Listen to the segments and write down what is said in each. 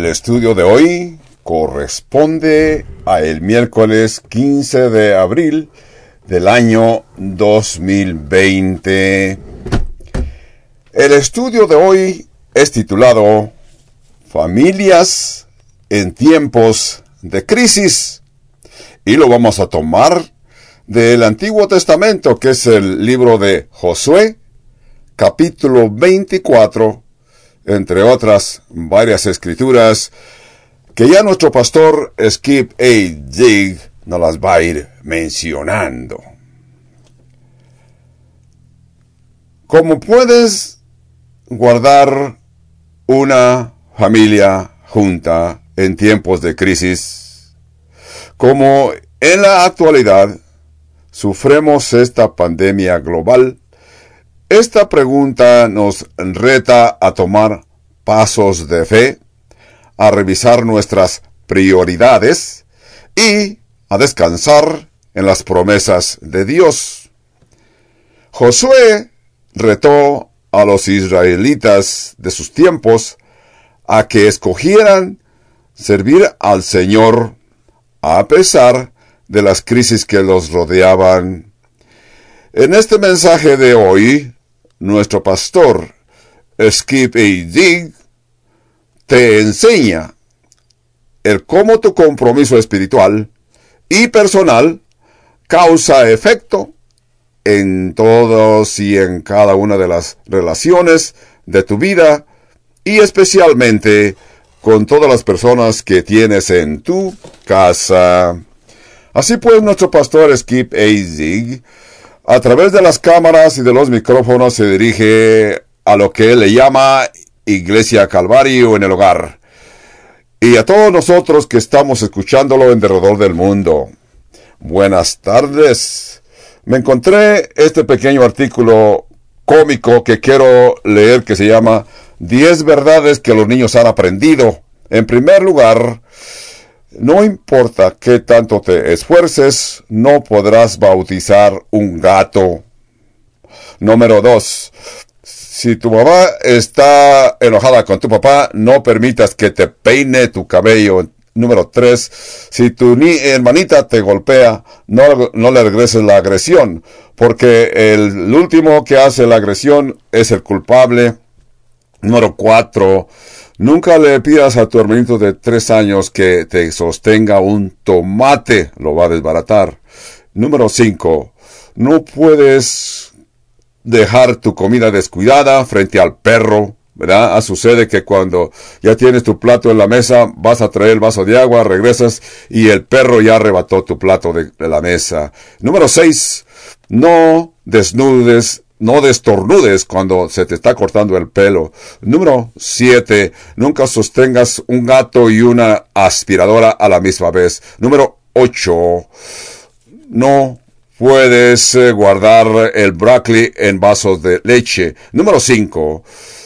estudio de hoy corresponde a el miércoles 15 de abril del año 2020. El estudio de hoy es titulado Familias en tiempos de crisis, y lo vamos a tomar del Antiguo Testamento, que es el libro de Josué, capítulo 24, entre otras varias escrituras que ya nuestro pastor Skip A. Digg nos las va a ir mencionando. ¿Cómo puedes guardar una familia junta en tiempos de crisis? Como en la actualidad sufremos esta pandemia global, esta pregunta nos reta a tomar pasos de fe, a revisar nuestras prioridades y a descansar en las promesas de Dios. Josué retó a los israelitas de sus tiempos a que escogieran servir al Señor a pesar de las crisis que los rodeaban. En este mensaje de hoy, nuestro pastor Skip A. Digg te enseña el cómo tu compromiso espiritual y personal causa efecto en todos y en cada una de las relaciones de tu vida, y especialmente con todas las personas que tienes en tu casa. Así pues, nuestro pastor Skip A. Digg, a través de las cámaras y de los micrófonos, se dirige a lo que él le llama Iglesia Calvario en el hogar, y a todos nosotros que estamos escuchándolo en derredor del mundo. Buenas tardes. Me encontré este pequeño artículo cómico que quiero leer, que se llama 10 verdades que los niños han aprendido. En primer lugar, no importa qué tanto te esfuerces, no podrás bautizar un gato. Número 2. Si tu mamá está enojada con tu papá, no permitas que te peine tu cabello. Número 3. Si tu hermanita te golpea, no le regreses la agresión, porque el último que hace la agresión es el culpable. Número 4. Nunca le pidas a tu hermanito de 3 años que te sostenga un tomate, lo va a desbaratar. Número 5. No puedes dejar tu comida descuidada frente al perro, ¿verdad? Sucede que cuando ya tienes tu plato en la mesa, vas a traer el vaso de agua, regresas y el perro ya arrebató tu plato de la mesa. Número 6. No destornudes cuando se te está cortando el pelo. Número 7. Nunca sostengas un gato y una aspiradora a la misma vez. Número 8. No puedes guardar el brócoli en vasos de leche. Número 5.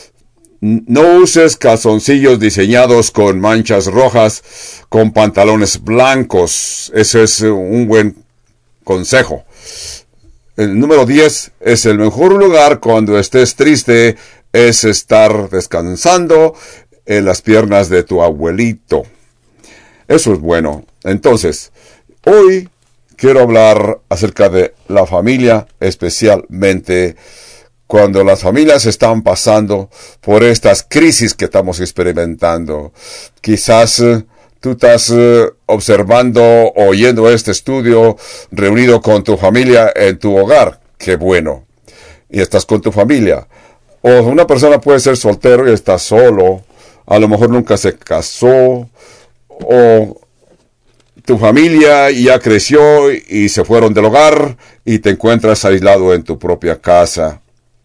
No uses calzoncillos diseñados con manchas rojas con pantalones blancos. Ese es un buen consejo. El número 10 es el mejor lugar cuando estés triste, es estar descansando en las piernas de tu abuelito. Eso es bueno. Entonces, hoy quiero hablar acerca de la familia, especialmente cuando las familias están pasando por estas crisis que estamos experimentando. Quizás tú estás observando, oyendo este estudio, reunido con tu familia en tu hogar. ¡Qué bueno! Y estás con tu familia. O una persona puede ser soltero y está solo. A lo mejor nunca se casó. O tu familia ya creció y se fueron del hogar y te encuentras aislado en tu propia casa.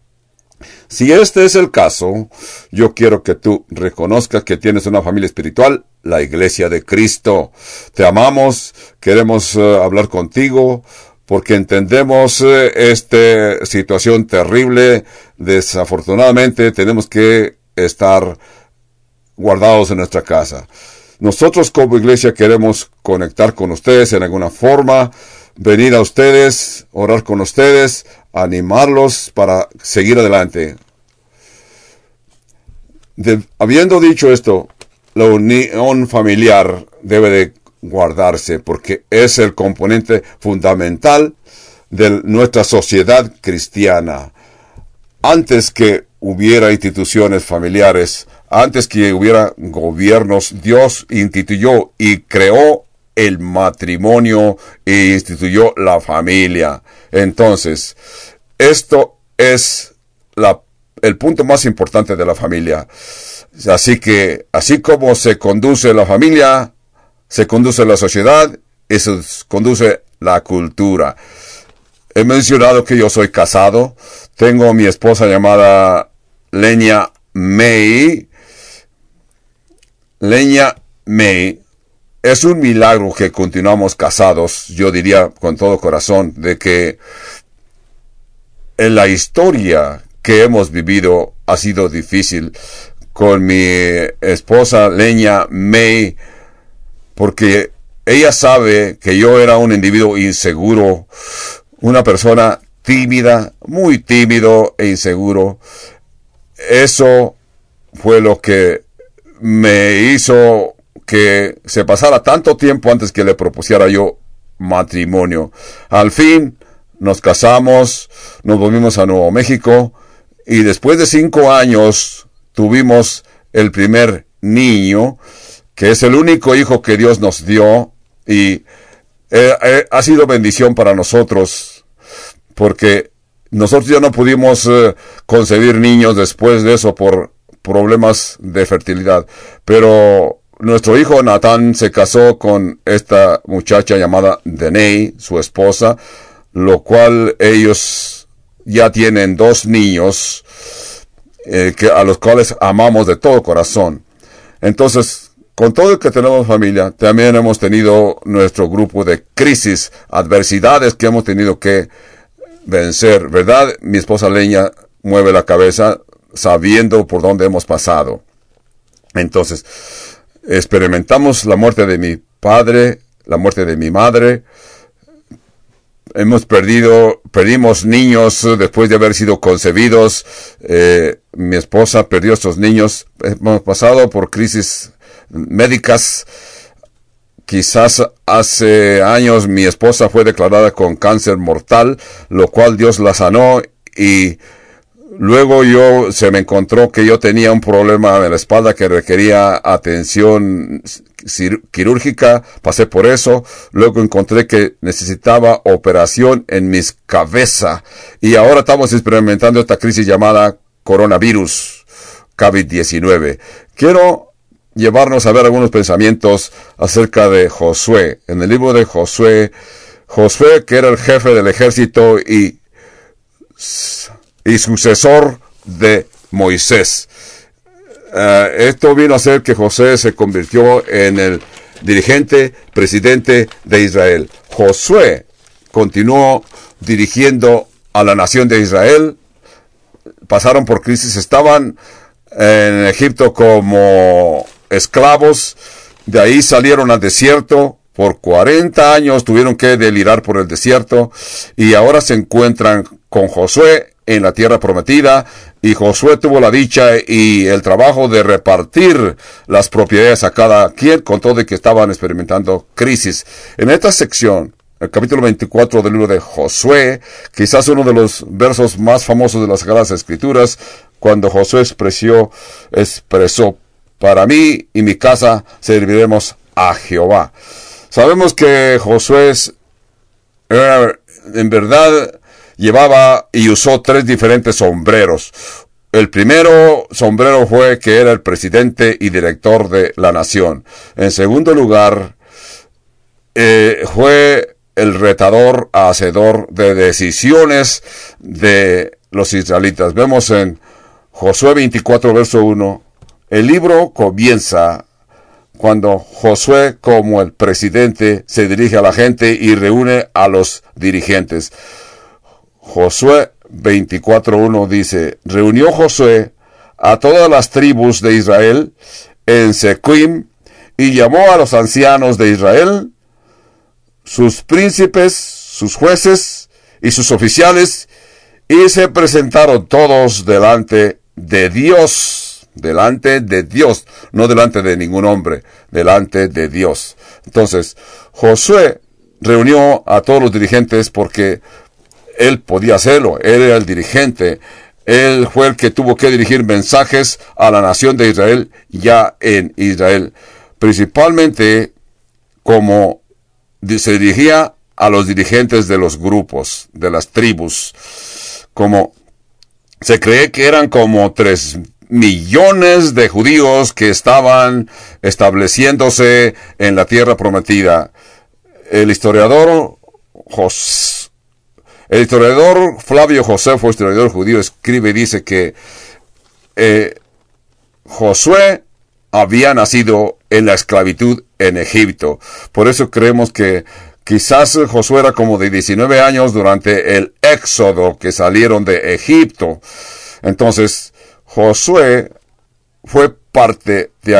Si este es el caso, yo quiero que tú reconozcas que tienes una familia espiritual, la Iglesia de Cristo. Te amamos, queremos hablar contigo, porque entendemos esta situación terrible. Desafortunadamente tenemos que estar guardados en nuestra casa. Nosotros como iglesia queremos conectar con ustedes en alguna forma, venir a ustedes, orar con ustedes, animarlos para seguir adelante. Habiendo dicho esto, la unión familiar debe de guardarse porque es el componente fundamental de nuestra sociedad cristiana. Antes que hubiera instituciones familiares, antes que hubiera gobiernos, Dios instituyó y creó el matrimonio e instituyó la familia. Entonces, esto es el punto más importante de la familia. Así que, así como se conduce la familia, se conduce la sociedad y se conduce la cultura. He mencionado que yo soy casado. Tengo a mi esposa llamada Leña May. Leña May. Es un milagro que continuamos casados, yo diría con todo corazón, de que en la historia que hemos vivido ha sido difícil con mi esposa Leña May, porque ella sabe que yo era un individuo inseguro, una persona tímida, muy tímido e inseguro. Eso fue lo que me hizo que se pasara tanto tiempo antes que le propusiera yo matrimonio. Al fin nos casamos, nos volvimos a Nuevo México y después de 5 años tuvimos el primer niño, que es el único hijo que Dios nos dio, y ha sido bendición para nosotros porque nosotros ya no pudimos concebir niños después de eso por problemas de fertilidad, pero nuestro hijo Natán se casó con esta muchacha llamada Deney, su esposa, lo cual ellos ya tienen 2 niños a los cuales amamos de todo corazón. Entonces, con todo el que tenemos familia, también hemos tenido nuestro grupo de crisis, adversidades que hemos tenido que vencer, ¿verdad? Mi esposa Leña mueve la cabeza sabiendo por dónde hemos pasado. Entonces, experimentamos la muerte de mi padre, la muerte de mi madre. Perdimos niños después de haber sido concebidos. Mi esposa perdió a estos niños. Hemos pasado por crisis médicas. Quizás hace años mi esposa fue declarada con cáncer mortal, lo cual Dios la sanó, y luego se me encontró que yo tenía un problema en la espalda que requería atención quirúrgica. Pasé por eso. Luego encontré que necesitaba operación en mis cabeza. Y ahora estamos experimentando esta crisis llamada coronavirus, COVID-19. Quiero llevarnos a ver algunos pensamientos acerca de Josué. En el libro de Josué, que era el jefe del ejército y sucesor de Moisés. Esto vino a ser que Josué se convirtió en el dirigente, presidente de Israel. Josué continuó dirigiendo a la nación de Israel. Pasaron por crisis, estaban en Egipto como esclavos, de ahí salieron al desierto. Por 40 años tuvieron que delirar por el desierto y ahora se encuentran con Josué en la tierra prometida, y Josué tuvo la dicha y el trabajo de repartir las propiedades a cada quien, con todo de que estaban experimentando crisis. En esta sección, el capítulo 24 del libro de Josué, quizás uno de los versos más famosos de las Sagradas Escrituras, cuando Josué expresó, para mí y mi casa serviremos a Jehová. Sabemos que Josué en verdad llevaba y usó 3 diferentes sombreros. El primero sombrero fue que era el presidente y director de la nación. En segundo lugar, fue el retador, hacedor de decisiones de los israelitas. Vemos en Josué 24, verso 1, el libro comienza cuando Josué, como el presidente, se dirige a la gente y reúne a los dirigentes. Josué 24:1 dice, reunió Josué a todas las tribus de Israel en Sequim y llamó a los ancianos de Israel, sus príncipes, sus jueces y sus oficiales, y se presentaron todos delante de Dios. delante de Dios, no delante de ningún hombre, delante de Dios. Entonces, Josué reunió a todos los dirigentes porque él podía hacerlo, él era el dirigente, él fue el que tuvo que dirigir mensajes a la nación de Israel ya en Israel, principalmente como se dirigía a los dirigentes de los grupos, de las tribus, como se cree que eran como 3 millones de judíos que estaban estableciéndose en la tierra prometida. El historiador Flavio Josefo, historiador judío, escribe y dice que Josué había nacido en la esclavitud en Egipto. Por eso creemos que quizás Josué era como de 19 años durante el éxodo que salieron de Egipto. Entonces, Josué fue parte de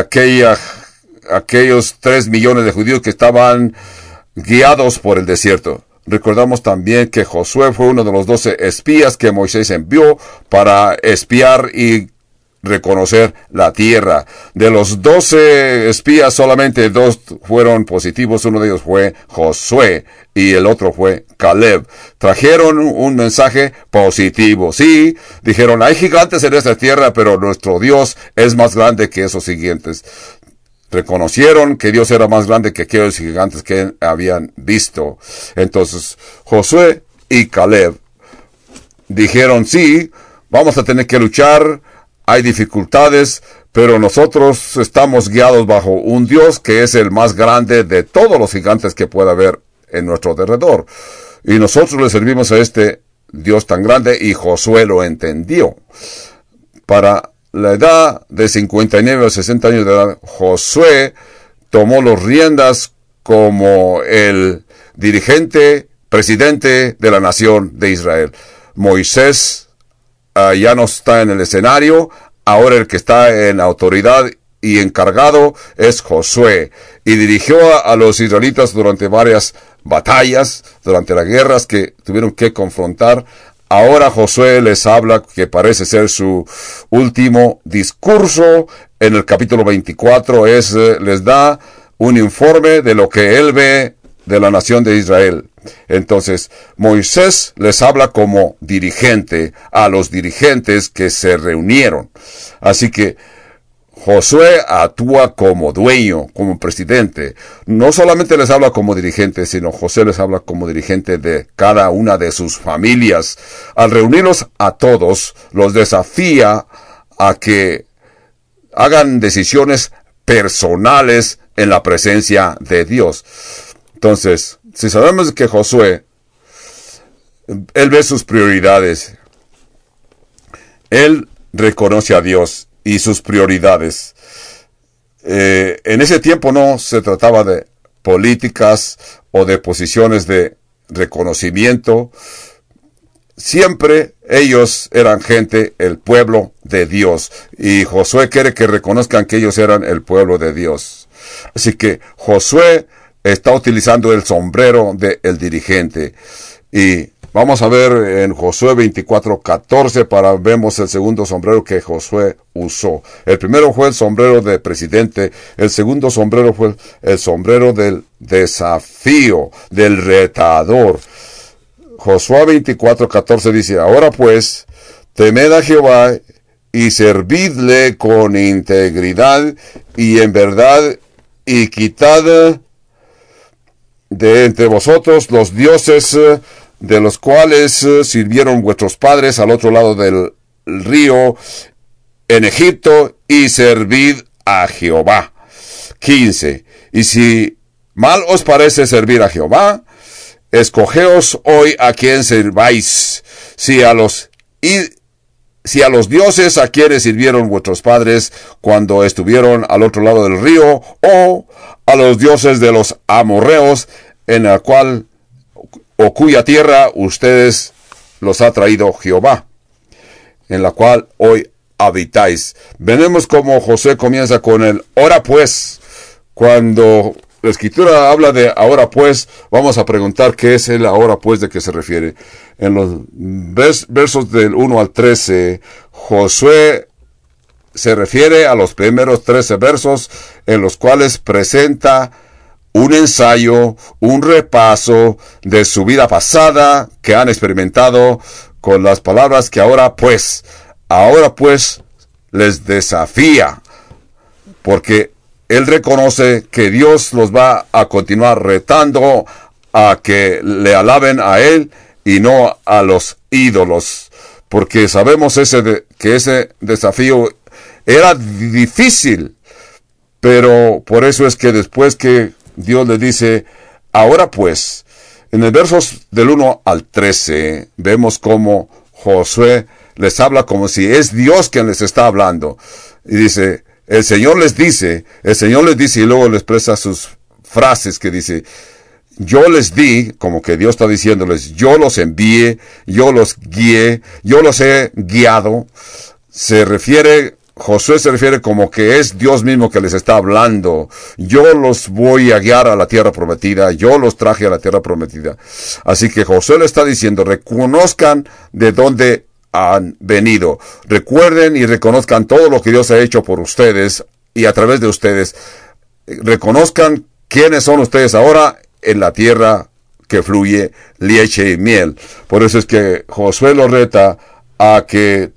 aquellos 3 millones de judíos que estaban guiados por el desierto. Recordamos también que Josué fue uno de los 12 espías que Moisés envió para espiar y reconocer la tierra. De los 12 espías, solamente 2 fueron positivos. Uno de ellos fue Josué y el otro fue Caleb. Trajeron un mensaje positivo. Sí, dijeron, hay gigantes en esta tierra, pero nuestro Dios es más grande que esos gigantes. Reconocieron que Dios era más grande que aquellos gigantes que habían visto. Entonces, Josué y Caleb dijeron, sí, vamos a tener que luchar, hay dificultades, pero nosotros estamos guiados bajo un Dios que es el más grande de todos los gigantes que pueda haber en nuestro alrededor. Y nosotros le servimos a este Dios tan grande, y Josué lo entendió. Para la edad de 59 a 60 años de edad, Josué tomó las riendas como el dirigente, presidente de la nación de Israel. Moisés ya no está en el escenario, ahora el que está en autoridad y encargado es Josué, y dirigió a los israelitas durante varias batallas, durante las guerras que tuvieron que confrontar. Ahora Josué les habla, que parece ser su último discurso. En el capítulo 24 les da un informe de lo que él ve de la nación de Israel. Entonces, Moisés les habla como dirigente a los dirigentes que se reunieron. Así que Josué actúa como dueño, como presidente. No solamente les habla como dirigente, sino Josué les habla como dirigente de cada una de sus familias. Al reunirlos a todos, los desafía a que hagan decisiones personales en la presencia de Dios. Entonces, si sabemos que Josué, él ve sus prioridades, él reconoce a Dios y sus prioridades. En ese tiempo no se trataba de políticas o de posiciones de reconocimiento. Siempre ellos eran gente, el pueblo de Dios. Y Josué quiere que reconozcan que ellos eran el pueblo de Dios. Así que Josué está utilizando el sombrero del dirigente. Y vamos a ver en Josué 24:14 vemos el segundo sombrero que Josué usó. El primero fue el sombrero de presidente. El segundo sombrero fue el sombrero del desafío, del retador. Josué 24:14 dice, ahora pues, temed a Jehová y servidle con integridad y en verdad, y quitad de entre vosotros los dioses de los cuales sirvieron vuestros padres al otro lado del río en Egipto, y servid a Jehová. 15. Y si mal os parece servir a Jehová, escogeos hoy a quien serváis, si a los dioses a quienes sirvieron vuestros padres cuando estuvieron al otro lado del río, o a los dioses de los amorreos, en la cual o cuya tierra ustedes los ha traído Jehová, en la cual hoy habitáis. Veremos cómo Josué comienza con el ahora pues. Cuando la escritura habla de ahora pues, vamos a preguntar qué es el ahora pues, de qué se refiere. En los versos del 1 al 13, Josué se refiere a los primeros 13 versos en los cuales presenta un ensayo, un repaso de su vida pasada que han experimentado con las palabras que ahora pues les desafía, porque él reconoce que Dios los va a continuar retando a que le alaben a él y no a los ídolos, porque sabemos que ese desafío era difícil, pero por eso es que después que Dios le dice, ahora pues, en el versos del 1 al 13, vemos como Josué les habla como si es Dios quien les está hablando. Y dice, el Señor les dice, y luego les expresa sus frases que dice, yo les di, como que Dios está diciéndoles, yo los envié, yo los guié, yo los he guiado. Josué se refiere como que es Dios mismo que les está hablando. Yo los voy a guiar a la tierra prometida. Yo los traje a la tierra prometida. Así que Josué le está diciendo, reconozcan de dónde han venido. Recuerden y reconozcan todo lo que Dios ha hecho por ustedes y a través de ustedes. Reconozcan quiénes son ustedes ahora en la tierra que fluye leche y miel. Por eso es que Josué los reta a que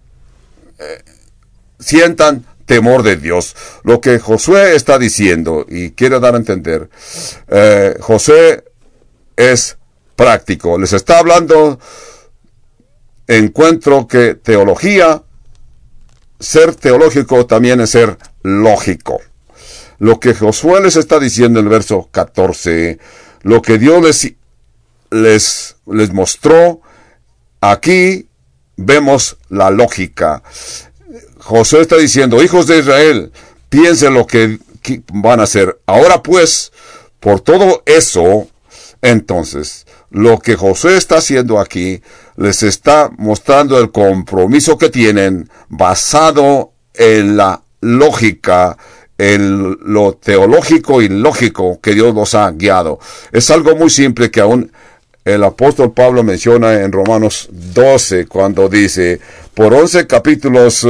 sientan temor de Dios. Lo que Josué está diciendo y quiere dar a entender, Josué es práctico. Les está hablando, encuentro que teología, ser teológico también es ser lógico. Lo que Josué les está diciendo en el verso 14, lo que Dios les mostró, aquí vemos la lógica. Josué está diciendo, hijos de Israel, piensen lo que van a hacer. Ahora pues, por todo eso, entonces, lo que Josué está haciendo aquí, les está mostrando el compromiso que tienen basado en la lógica, en lo teológico y lógico que Dios los ha guiado. Es algo muy simple que aún el apóstol Pablo menciona en Romanos 12, cuando dice, por 11 capítulos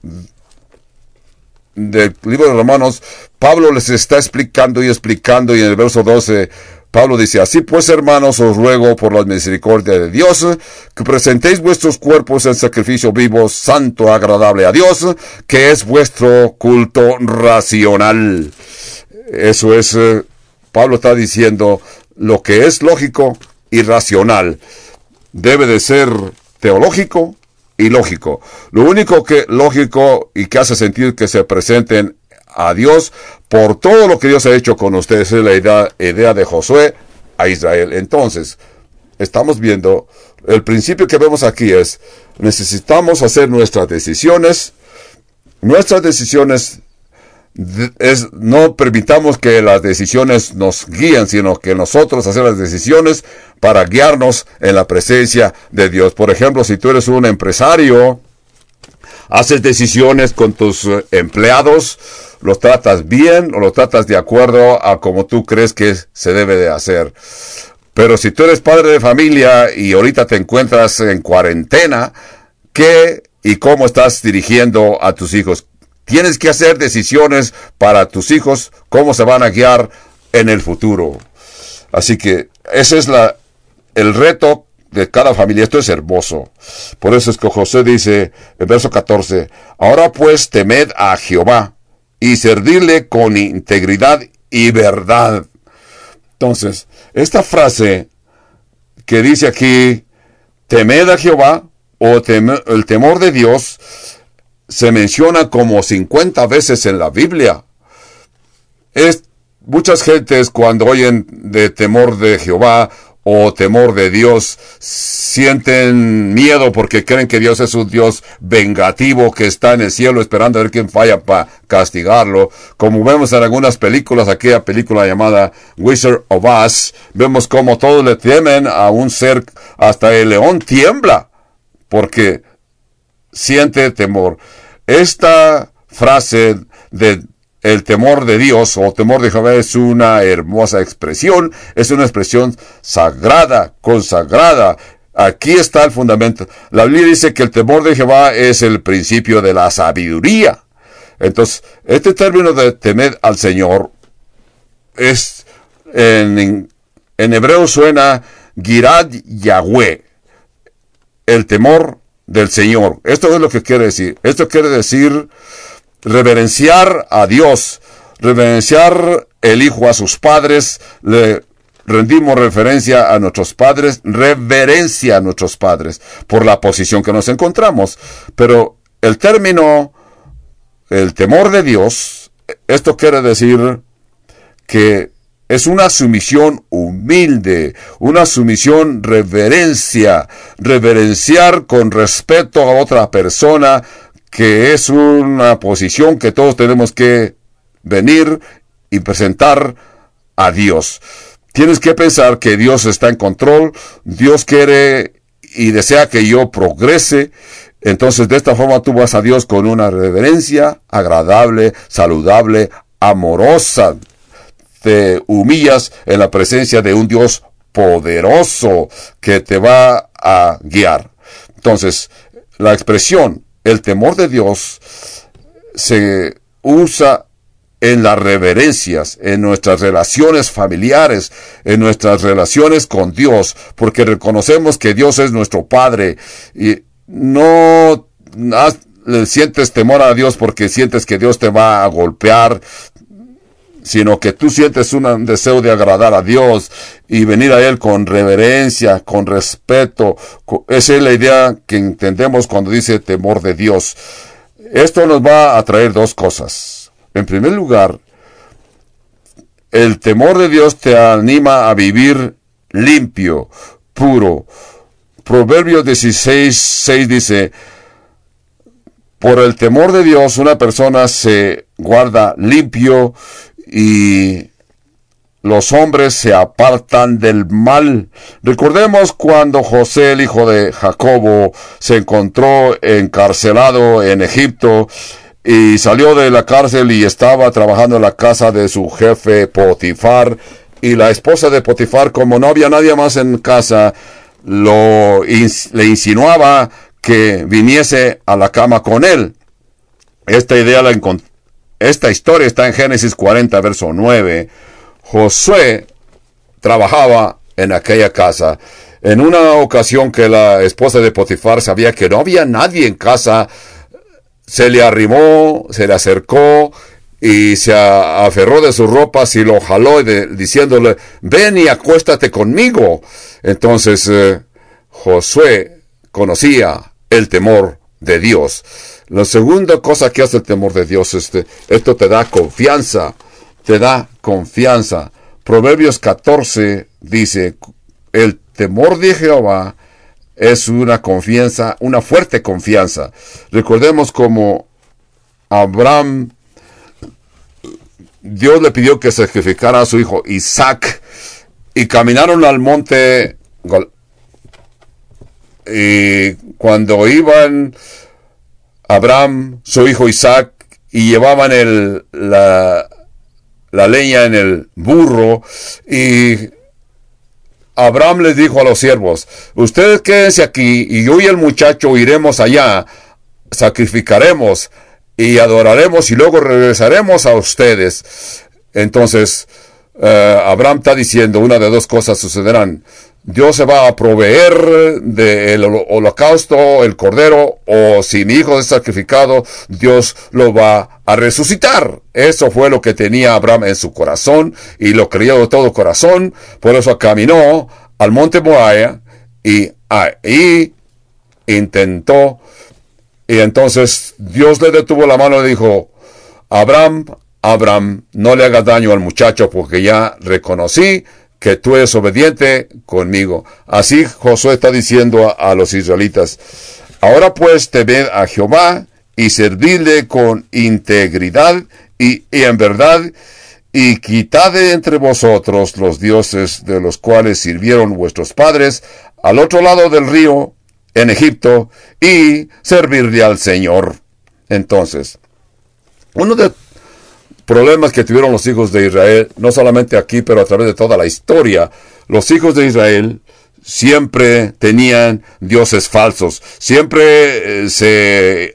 del libro de Romanos, Pablo les está explicando, y en el verso 12, Pablo dice, así pues, hermanos, os ruego por la misericordia de Dios, que presentéis vuestros cuerpos en sacrificio vivo, santo, agradable a Dios, que es vuestro culto racional. Eso es, Pablo está diciendo, lo que es lógico y racional debe de ser teológico y lógico. Lo único que lógico y que hace sentido que se presenten a Dios por todo lo que Dios ha hecho con ustedes es la idea de Josué a Israel. Entonces, estamos viendo, el principio que vemos aquí es, necesitamos hacer nuestras decisiones. No permitamos que las decisiones nos guíen, sino que nosotros hacer las decisiones para guiarnos en la presencia de Dios. Por ejemplo, si tú eres un empresario, haces decisiones con tus empleados, los tratas bien o los tratas de acuerdo a como tú crees que se debe de hacer. Pero si tú eres padre de familia y ahorita te encuentras en cuarentena, ¿qué y cómo estás dirigiendo a tus hijos? Tienes que hacer decisiones para tus hijos, cómo se van a guiar en el futuro. Así que ese es el reto de cada familia. Esto es hermoso. Por eso es que José dice, en verso 14, ahora pues temed a Jehová y servirle con integridad y verdad. Entonces, esta frase que dice aquí, temed a Jehová, o el temor de Dios, se menciona como 50 veces en la Biblia. Muchas gentes cuando oyen de temor de Jehová o temor de Dios, sienten miedo porque creen que Dios es un Dios vengativo que está en el cielo esperando a ver quién falla para castigarlo. Como vemos en algunas películas, aquella película llamada Wizard of Oz, vemos como todos le temen a un ser, hasta el león tiembla porque siente temor. Esta frase de el temor de Dios o temor de Jehová es una hermosa expresión, es una expresión sagrada, consagrada. Aquí está el fundamento. La Biblia dice que el temor de Jehová es el principio de la sabiduría. Entonces, este término de temer al Señor es, en hebreo suena Girad Yahweh, el temor del Señor. Esto es lo que quiere decir. Esto quiere decir reverenciar a Dios, reverenciar el hijo a sus padres, le rendimos referencia a nuestros padres, reverencia a nuestros padres por la posición que nos encontramos. Pero el término, el temor de Dios, esto quiere decir que es una sumisión humilde, una sumisión reverenciar con respeto a otra persona, que es una posición que todos tenemos que venir y presentar a Dios. Tienes que pensar que Dios está en control, Dios quiere y desea que yo progrese. Entonces de esta forma tú vas a Dios con una reverencia agradable, saludable, amorosa. Te humillas en la presencia de un Dios poderoso que te va a guiar. Entonces, la expresión, el temor de Dios, se usa en las reverencias, en nuestras relaciones familiares, en nuestras relaciones con Dios, porque reconocemos que Dios es nuestro Padre y no le sientes temor a Dios porque sientes que Dios te va a golpear, sino que tú sientes un deseo de agradar a Dios y venir a Él con reverencia, con respeto. Esa es la idea que entendemos cuando dice temor de Dios. Esto nos va a traer dos cosas. En primer lugar, el temor de Dios te anima a vivir limpio, puro. Proverbios 16:6 dice: por el temor de Dios una persona se guarda limpio y los hombres se apartan del mal. Recordemos cuando José, el hijo de Jacobo, se encontró encarcelado en Egipto y salió de la cárcel y estaba trabajando en la casa de su jefe Potifar, y la esposa de Potifar, como no había nadie más en casa, le insinuaba que viniese a la cama con él. Esta historia está en Génesis 40, verso 9. Josué trabajaba en aquella casa. En una ocasión que la esposa de Potifar sabía que no había nadie en casa, se le arrimó, se le acercó y se aferró de sus ropas y lo jaló diciéndole: ven y acuéstate conmigo. Entonces Josué conocía el temor de Dios. La segunda cosa que hace el temor de Dios, esto te da confianza, Proverbios 14 dice: el temor de Jehová es una confianza, una fuerte confianza. Recordemos como Abraham, Dios le pidió que sacrificara a su hijo Isaac, y caminaron al monte, y cuando iban Abraham, su hijo Isaac, y llevaban la leña en el burro, y Abraham les dijo a los siervos: ustedes quédense aquí, y yo y el muchacho iremos allá, sacrificaremos y adoraremos, y luego regresaremos a ustedes. Entonces Abraham está diciendo, una de dos cosas sucederán: Dios se va a proveer del holocausto, el cordero, o si mi hijo es sacrificado, Dios lo va a resucitar. Eso fue lo que tenía Abraham en su corazón, y lo creyó de todo corazón. Por eso caminó al monte Moriah, y ahí intentó, y entonces Dios le detuvo la mano y le dijo: Abraham, no le hagas daño al muchacho, porque ya reconocí que tú eres obediente conmigo. Así Josué está diciendo a los israelitas: ahora pues temed a Jehová y servidle con integridad y en verdad, y quitad de entre vosotros los dioses de los cuales sirvieron vuestros padres al otro lado del río en Egipto, y servirle al Señor. Entonces, uno de problemas que tuvieron los hijos de Israel, no solamente aquí, pero a través de toda la historia, los hijos de Israel siempre tenían dioses falsos, siempre se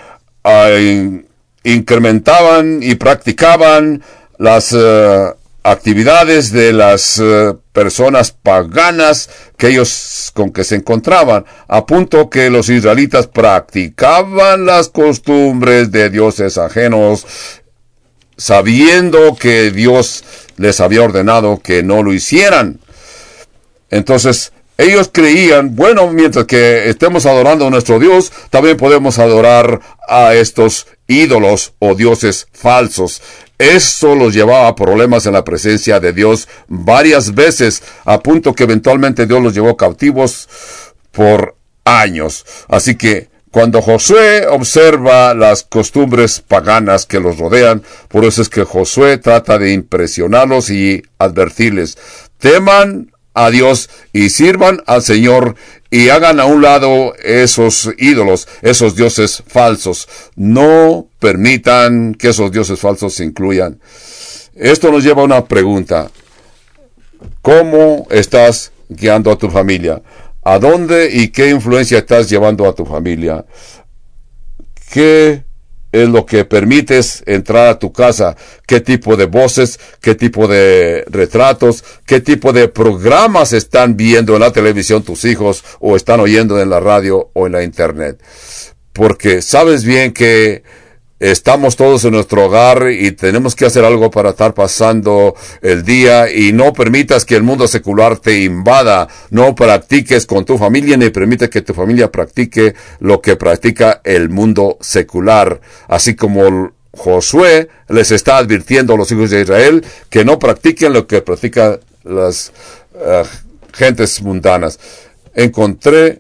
incrementaban y practicaban las actividades de las personas paganas con que se encontraban, a punto que los israelitas practicaban las costumbres de dioses ajenos, sabiendo que Dios les había ordenado que no lo hicieran. Entonces, ellos creían, bueno, mientras que estemos adorando a nuestro Dios, también podemos adorar a estos ídolos o dioses falsos. Eso los llevaba a problemas en la presencia de Dios varias veces, a punto que eventualmente Dios los llevó cautivos por años. Así que cuando Josué observa las costumbres paganas que los rodean, por eso es que Josué trata de impresionarlos y advertirles: teman a Dios y sirvan al Señor y hagan a un lado esos ídolos, esos dioses falsos. No permitan que esos dioses falsos se incluyan. Esto nos lleva a una pregunta: ¿cómo estás guiando a tu familia? ¿A dónde y qué influencia estás llevando a tu familia? ¿Qué es lo que permites entrar a tu casa? ¿Qué tipo de voces, qué tipo de retratos, qué tipo de programas están viendo en la televisión tus hijos o están oyendo en la radio o en la internet? Porque sabes bien que estamos todos en nuestro hogar y tenemos que hacer algo para estar pasando el día, y no permitas que el mundo secular te invada. No practiques con tu familia ni permite que tu familia practique lo que practica el mundo secular. Así como Josué les está advirtiendo a los hijos de Israel que no practiquen lo que practican las gentes mundanas. Encontré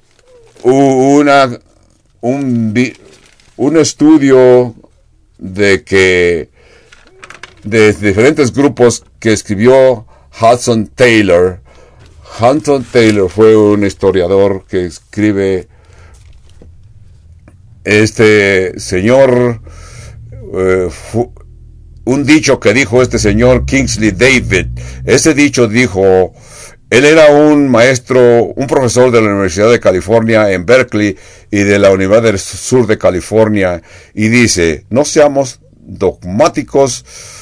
un estudio de diferentes grupos que escribió Hudson Taylor. Hudson Taylor fue un historiador que escribe. Este señor, un dicho que dijo este señor Kingsley David. Ese dicho dijo: él era un maestro, un profesor de la Universidad de California en Berkeley y de la Universidad del Sur de California, y dice: no seamos dogmáticos.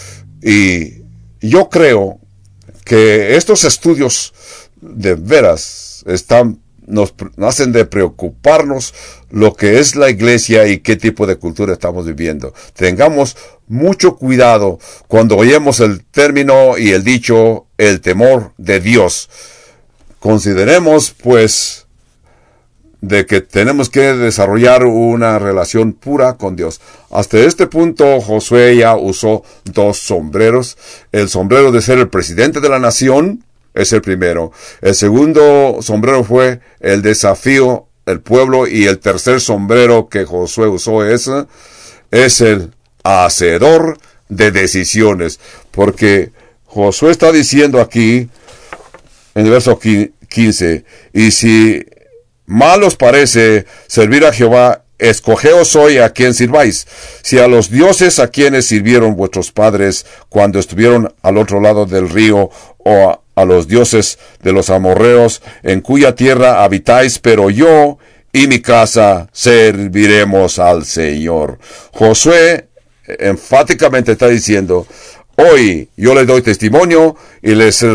Y yo creo que estos estudios de veras nos hacen de preocuparnos lo que es la iglesia y qué tipo de cultura estamos viviendo. Tengamos mucho cuidado cuando oyemos el término y el dicho, el temor de Dios. Consideremos, pues, de que tenemos que desarrollar una relación pura con Dios. Hasta este punto, Josué ya usó dos sombreros. El sombrero de ser el presidente de la nación es el primero. El segundo sombrero fue el desafío del pueblo, y el tercer sombrero que Josué usó es el hacedor de decisiones. Porque Josué está diciendo aquí en el verso 15: y si mal os parece servir a Jehová, escogeos hoy a quien sirváis, si a los dioses a quienes sirvieron vuestros padres cuando estuvieron al otro lado del río, o a los dioses de los amorreos en cuya tierra habitáis, pero yo y mi casa serviremos al Señor. Josué enfáticamente está diciendo: hoy yo les doy testimonio y les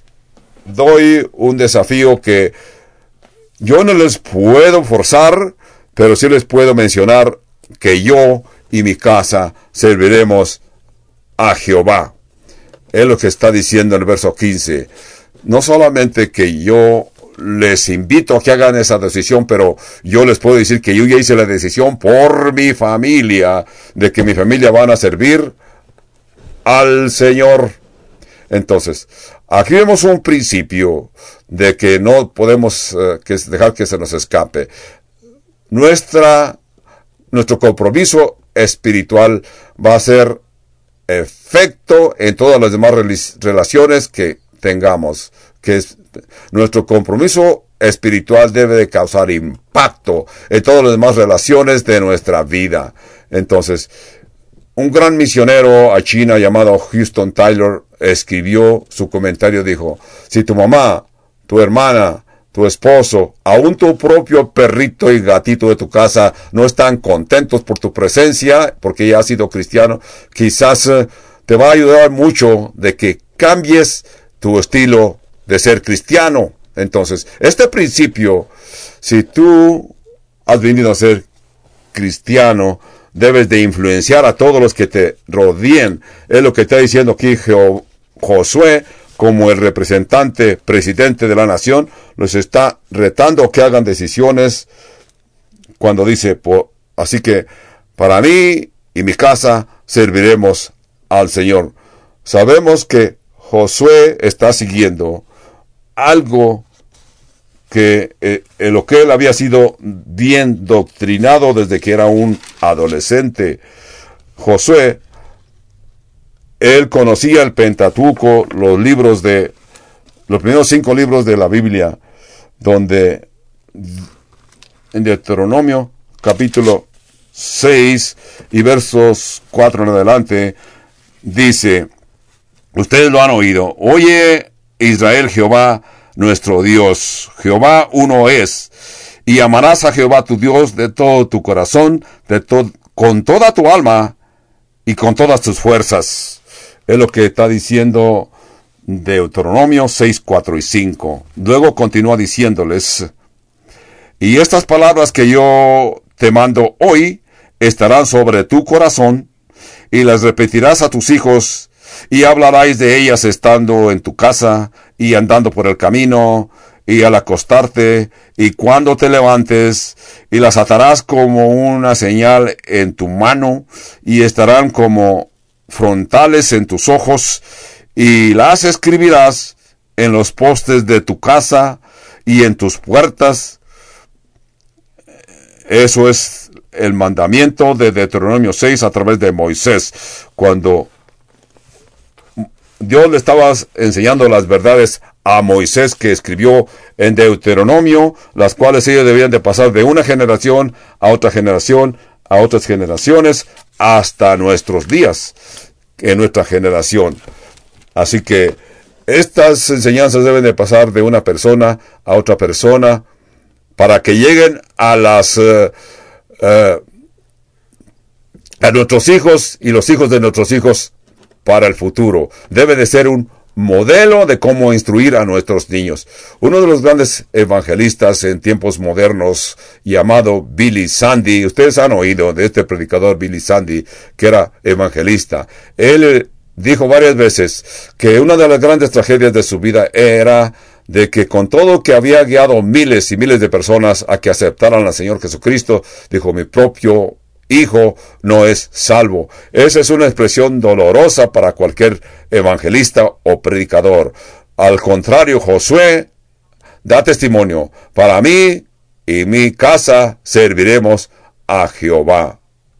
doy un desafío que yo no les puedo forzar, pero sí les puedo mencionar que yo y mi casa serviremos a Jehová. Es lo que está diciendo en el verso 15. No solamente que yo les invito a que hagan esa decisión, pero yo les puedo decir que yo ya hice la decisión por mi familia, de que mi familia van a servir al Señor. Entonces, aquí vemos un principio de que no podemos dejar que se nos escape. Nuestro compromiso espiritual va a ser efecto en todas las demás relaciones que tengamos. Nuestro compromiso espiritual debe de causar impacto en todas las demás relaciones de nuestra vida. Entonces, un gran misionero a China llamado Hudson Taylor escribió su comentario. Dijo: si tu mamá tu hermana, tu esposo, aún tu propio perrito y gatito de tu casa no están contentos por tu presencia, porque ya has sido cristiano, quizás te va a ayudar mucho de que cambies tu estilo de ser cristiano. Entonces, este principio, si tú has venido a ser cristiano, debes de influenciar a todos los que te rodeen. Es lo que está diciendo aquí Josué, como el representante, presidente de la nación, los está retando que hagan decisiones cuando dice, así que para mí y mi casa serviremos al Señor. Sabemos que Josué está siguiendo algo que en lo que él había sido bien doctrinado desde que era un adolescente. Josué, él conocía el Pentateuco, los primeros 5 libros de la Biblia, donde en Deuteronomio capítulo 6 y versos 4 en adelante dice, ustedes lo han oído, oye Israel, Jehová nuestro Dios, Jehová uno es, y amarás a Jehová tu Dios de todo tu corazón, con toda tu alma y con todas tus fuerzas. Es lo que está diciendo Deuteronomio 6, 4 y 5. Luego continúa diciéndoles, y estas palabras que yo te mando hoy estarán sobre tu corazón, y las repetirás a tus hijos, y hablaráis de ellas estando en tu casa, y andando por el camino, y al acostarte, y cuando te levantes, y las atarás como una señal en tu mano, y estarán como frontales en tus ojos, y las escribirás en los postes de tu casa y en tus puertas. Eso es el mandamiento de Deuteronomio 6 a través de Moisés, cuando Dios le estaba enseñando las verdades a Moisés, que escribió en Deuteronomio, las cuales ellos debían de pasar de una generación a otra generación, a otras generaciones, hasta nuestros días, en nuestra generación. Así que estas enseñanzas deben de pasar de una persona a otra persona, para que lleguen a nuestros hijos y los hijos de nuestros hijos para el futuro. Debe de ser un modelo de cómo instruir a nuestros niños. Uno de los grandes evangelistas en tiempos modernos, llamado Billy Sunday, ustedes han oído de este predicador Billy Sunday, que era evangelista. Él dijo varias veces que una de las grandes tragedias de su vida era de que con todo que había guiado miles y miles de personas a que aceptaran al Señor Jesucristo, dijo, mi propio hijo no es salvo. Esa es una expresión dolorosa para cualquier evangelista o predicador. Al contrario, Josué da testimonio, para mí y mi casa serviremos a Jehová.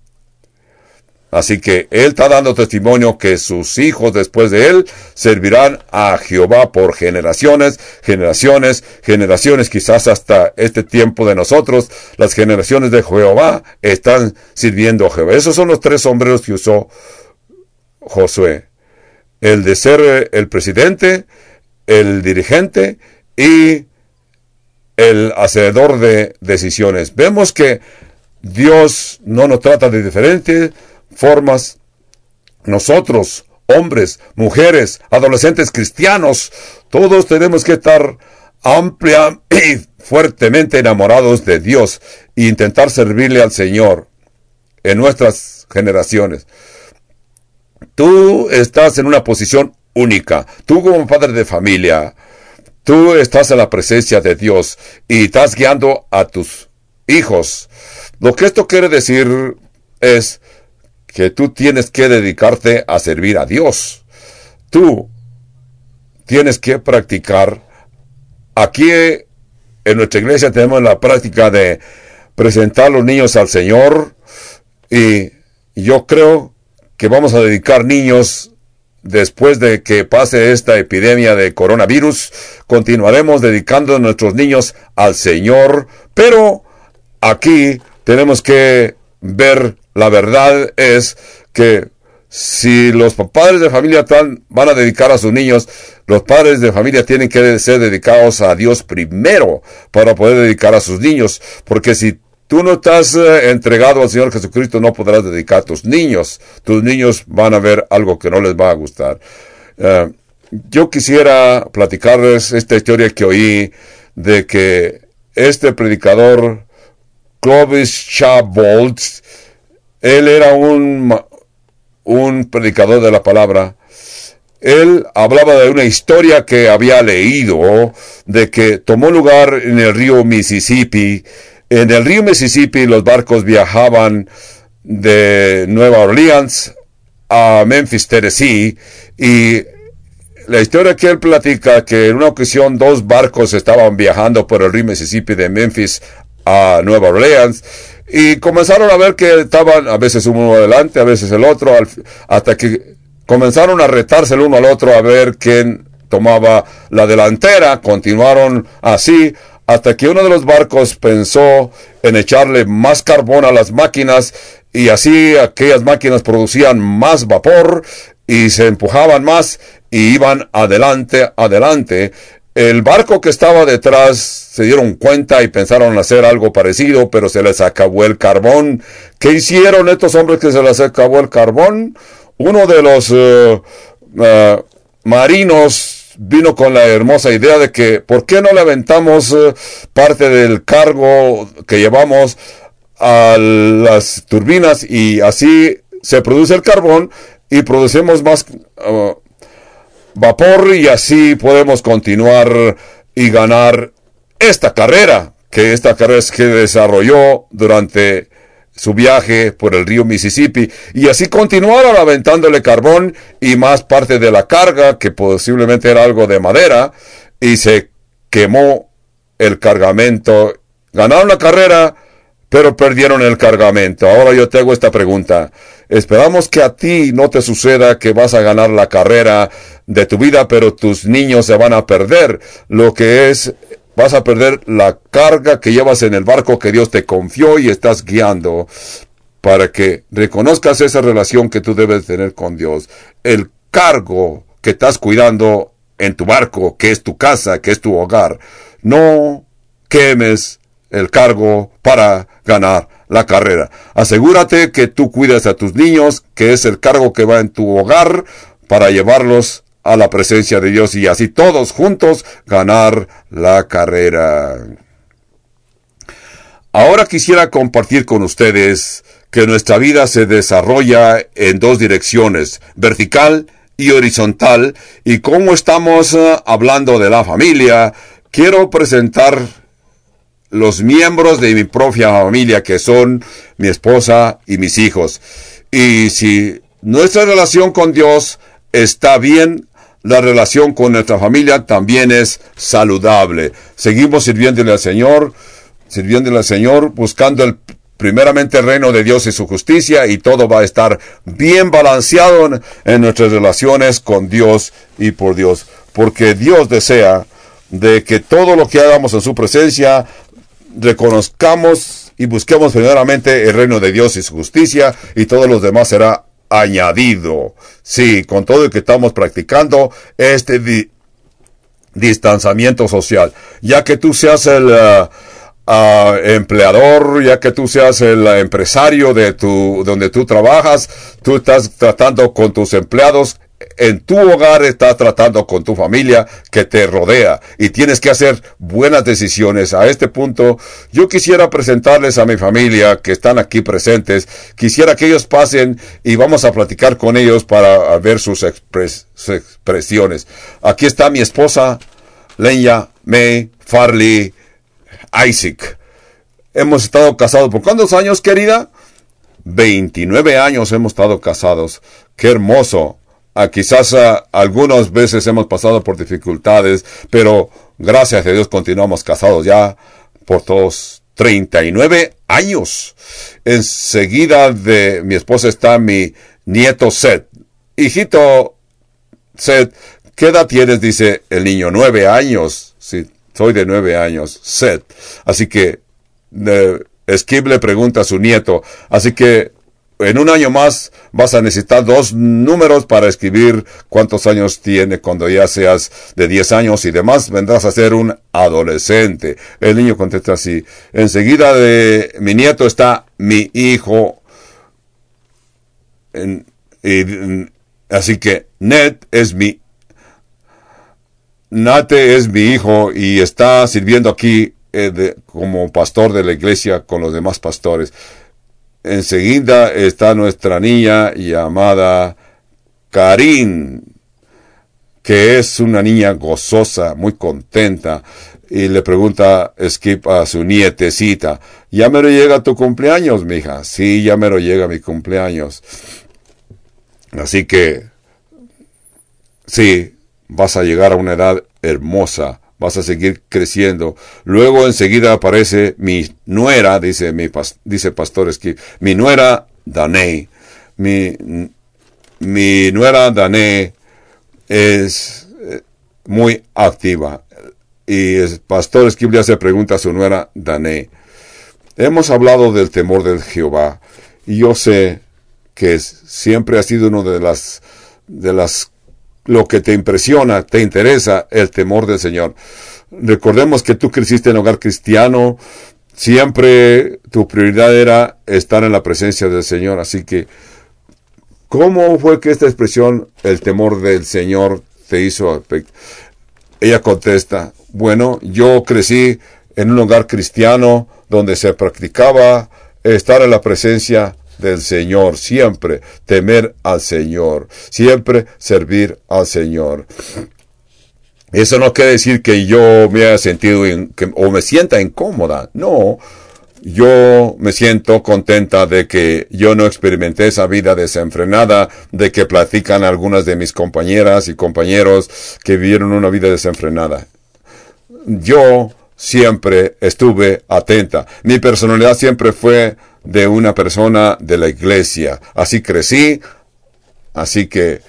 Así que él está dando testimonio que sus hijos después de él servirán a Jehová por generaciones, generaciones, generaciones, quizás hasta este tiempo de nosotros. Las generaciones de Jehová están sirviendo a Jehová. Esos son los 3 sombreros que usó Josué. El de ser el presidente, el dirigente y el hacedor de decisiones. Vemos que Dios no nos trata de diferentes formas. Nosotros, hombres, mujeres, adolescentes cristianos, todos tenemos que estar amplia y fuertemente enamorados de Dios e intentar servirle al Señor en nuestras generaciones. Tú estás en una posición única. Tú como padre de familia, tú estás en la presencia de Dios y estás guiando a tus hijos. Lo que esto quiere decir es que tú tienes que dedicarte a servir a Dios. Tú tienes que practicar. Aquí en nuestra iglesia tenemos la práctica de presentar a los niños al Señor, y yo creo que vamos a dedicar niños después de que pase esta epidemia de coronavirus. Continuaremos dedicando a nuestros niños al Señor, pero aquí tenemos que ver, la verdad es que Si los padres de familia van a dedicar a sus niños, los padres de familia tienen que ser dedicados a Dios primero para poder dedicar a sus niños. Porque si tú no estás entregado al Señor Jesucristo, no podrás dedicar a tus niños. Tus niños van a ver algo que no les va a gustar. Yo quisiera platicarles esta historia que oí de que este predicador, Clovis Chabolts, él era un predicador de la palabra. Él hablaba de una historia que había leído, de que tomó lugar en el río Mississippi. En el río Mississippi los barcos viajaban de Nueva Orleans a Memphis, Tennessee, y la historia que él platica, que en una ocasión 2 barcos estaban viajando por el río Mississippi de Memphis a Nueva Orleans, y comenzaron a ver que estaban a veces uno adelante, a veces el otro, hasta que comenzaron a retarse el uno al otro a ver quién tomaba la delantera. Continuaron así hasta que uno de los barcos pensó en echarle más carbón a las máquinas, y así aquellas máquinas producían más vapor y se empujaban más y iban adelante. El barco que estaba detrás se dieron cuenta y pensaron hacer algo parecido, pero se les acabó el carbón. ¿Qué hicieron estos hombres que se les acabó el carbón? Uno de los marinos vino con la hermosa idea de que ¿por qué no le aventamos parte del cargo que llevamos a las turbinas, y así se produce el carbón y producimos más vapor, y así podemos continuar y ganar esta carrera que desarrolló durante su viaje por el río Mississippi? Y así continuaron aventándole carbón y más parte de la carga, que posiblemente era algo de madera, y se quemó el cargamento. Ganaron la carrera, pero perdieron el cargamento. Ahora yo te hago esta pregunta. Esperamos que a ti no te suceda que vas a ganar la carrera de tu vida, pero tus niños se van a perder. Vas a perder la carga que llevas en el barco que Dios te confió y estás guiando, para que reconozcas esa relación que tú debes tener con Dios. El cargo que estás cuidando en tu barco, que es tu casa, que es tu hogar. No quemes el cargo para ganar la carrera. Asegúrate que tú cuidas a tus niños, que es el cargo que va en tu hogar, para llevarlos a la presencia de Dios y así todos juntos ganar la carrera. Ahora quisiera compartir con ustedes que nuestra vida se desarrolla en 2 direcciones, vertical y horizontal, y como estamos hablando de la familia, quiero presentar los miembros de mi propia familia, que son mi esposa y mis hijos. Y si nuestra relación con Dios está bien, la relación con nuestra familia también es saludable. Seguimos sirviéndole al Señor, buscando primeramente el reino de Dios y su justicia, y todo va a estar bien balanceado en nuestras relaciones con Dios y por Dios. Porque Dios desea de que todo lo que hagamos en su presencia reconozcamos y busquemos primeramente el reino de Dios y su justicia, y todo lo demás será añadido. Sí, con todo el que estamos practicando este distanciamiento social, ya que tú seas el empleador, ya que tú seas el empresario donde tú trabajas, tú estás tratando con tus empleados. En tu hogar estás tratando con tu familia que te rodea, y tienes que hacer buenas decisiones. A este punto, yo quisiera presentarles a mi familia que están aquí presentes. Quisiera que ellos pasen y vamos a platicar con ellos para ver sus expresiones. Aquí está mi esposa, Lenya May Farley Isaac. Hemos estado casados ¿por cuántos años, querida? 29 años hemos estado casados. ¡Qué hermoso! Quizás algunas veces hemos pasado por dificultades, pero gracias a Dios continuamos casados ya por todos 39 años. Enseguida de mi esposa está mi nieto Seth. Hijito Seth, ¿qué edad tienes? Dice el niño. 9 años. Sí, soy de 9 años, Seth. Así que Skip le pregunta a su nieto. Así que en un año más vas a necesitar 2 números para escribir cuántos años tiene cuando ya seas de 10 años y demás, vendrás a ser un adolescente. El niño contesta así. Enseguida de mi nieto está mi hijo. Así que Nate es mi hijo y está sirviendo aquí como pastor de la iglesia con los demás pastores. Enseguida está nuestra niña llamada Karin, que es una niña gozosa, muy contenta, y le pregunta Skip a su nietecita, ¿ya mero llega tu cumpleaños, mija? Sí, ya mero llega mi cumpleaños. Así que, sí, vas a llegar a una edad hermosa, vas a seguir creciendo. Luego enseguida aparece mi nuera, dice Pastor Skip, mi nuera Danae. Mi nuera Danae es muy activa. Y el Pastor Skip le hace pregunta a su nuera Danae. Hemos hablado del temor de Jehová, y yo sé que siempre ha sido uno de las lo que te impresiona, te interesa, el temor del Señor. Recordemos que tú creciste en hogar cristiano, siempre tu prioridad era estar en la presencia del Señor. Así que, ¿cómo fue que esta expresión, el temor del Señor, te hizo? Ella contesta, bueno, yo crecí en un hogar cristiano donde se practicaba estar en la presencia del Señor, siempre temer al Señor, siempre servir al Señor. Eso no quiere decir que yo me haya sentido o me sienta incómoda, no. Yo me siento contenta de que yo no experimenté esa vida desenfrenada, de que platican algunas de mis compañeras y compañeros que vivieron una vida desenfrenada. Yo siempre estuve atenta. Mi personalidad siempre fue de una persona de la iglesia. Así crecí. Así que,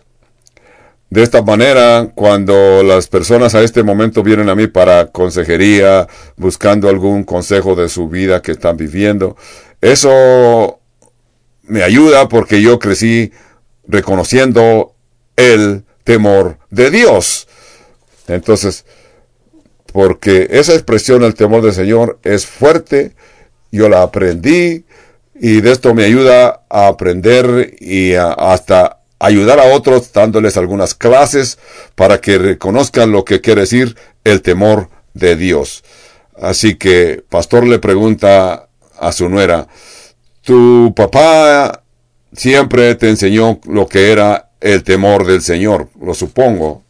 de esta manera, cuando las personas a este momento vienen a mí para consejería, buscando algún consejo de su vida que están viviendo, eso me ayuda porque yo crecí reconociendo el temor de Dios. Entonces, porque esa expresión, el temor del Señor, es fuerte, yo la aprendí, y de esto me ayuda a aprender y hasta ayudar a otros dándoles algunas clases para que reconozcan lo que quiere decir el temor de Dios. Así que, pastor le pregunta a su nuera, ¿tu papá siempre te enseñó lo que era el temor del Señor? Lo supongo.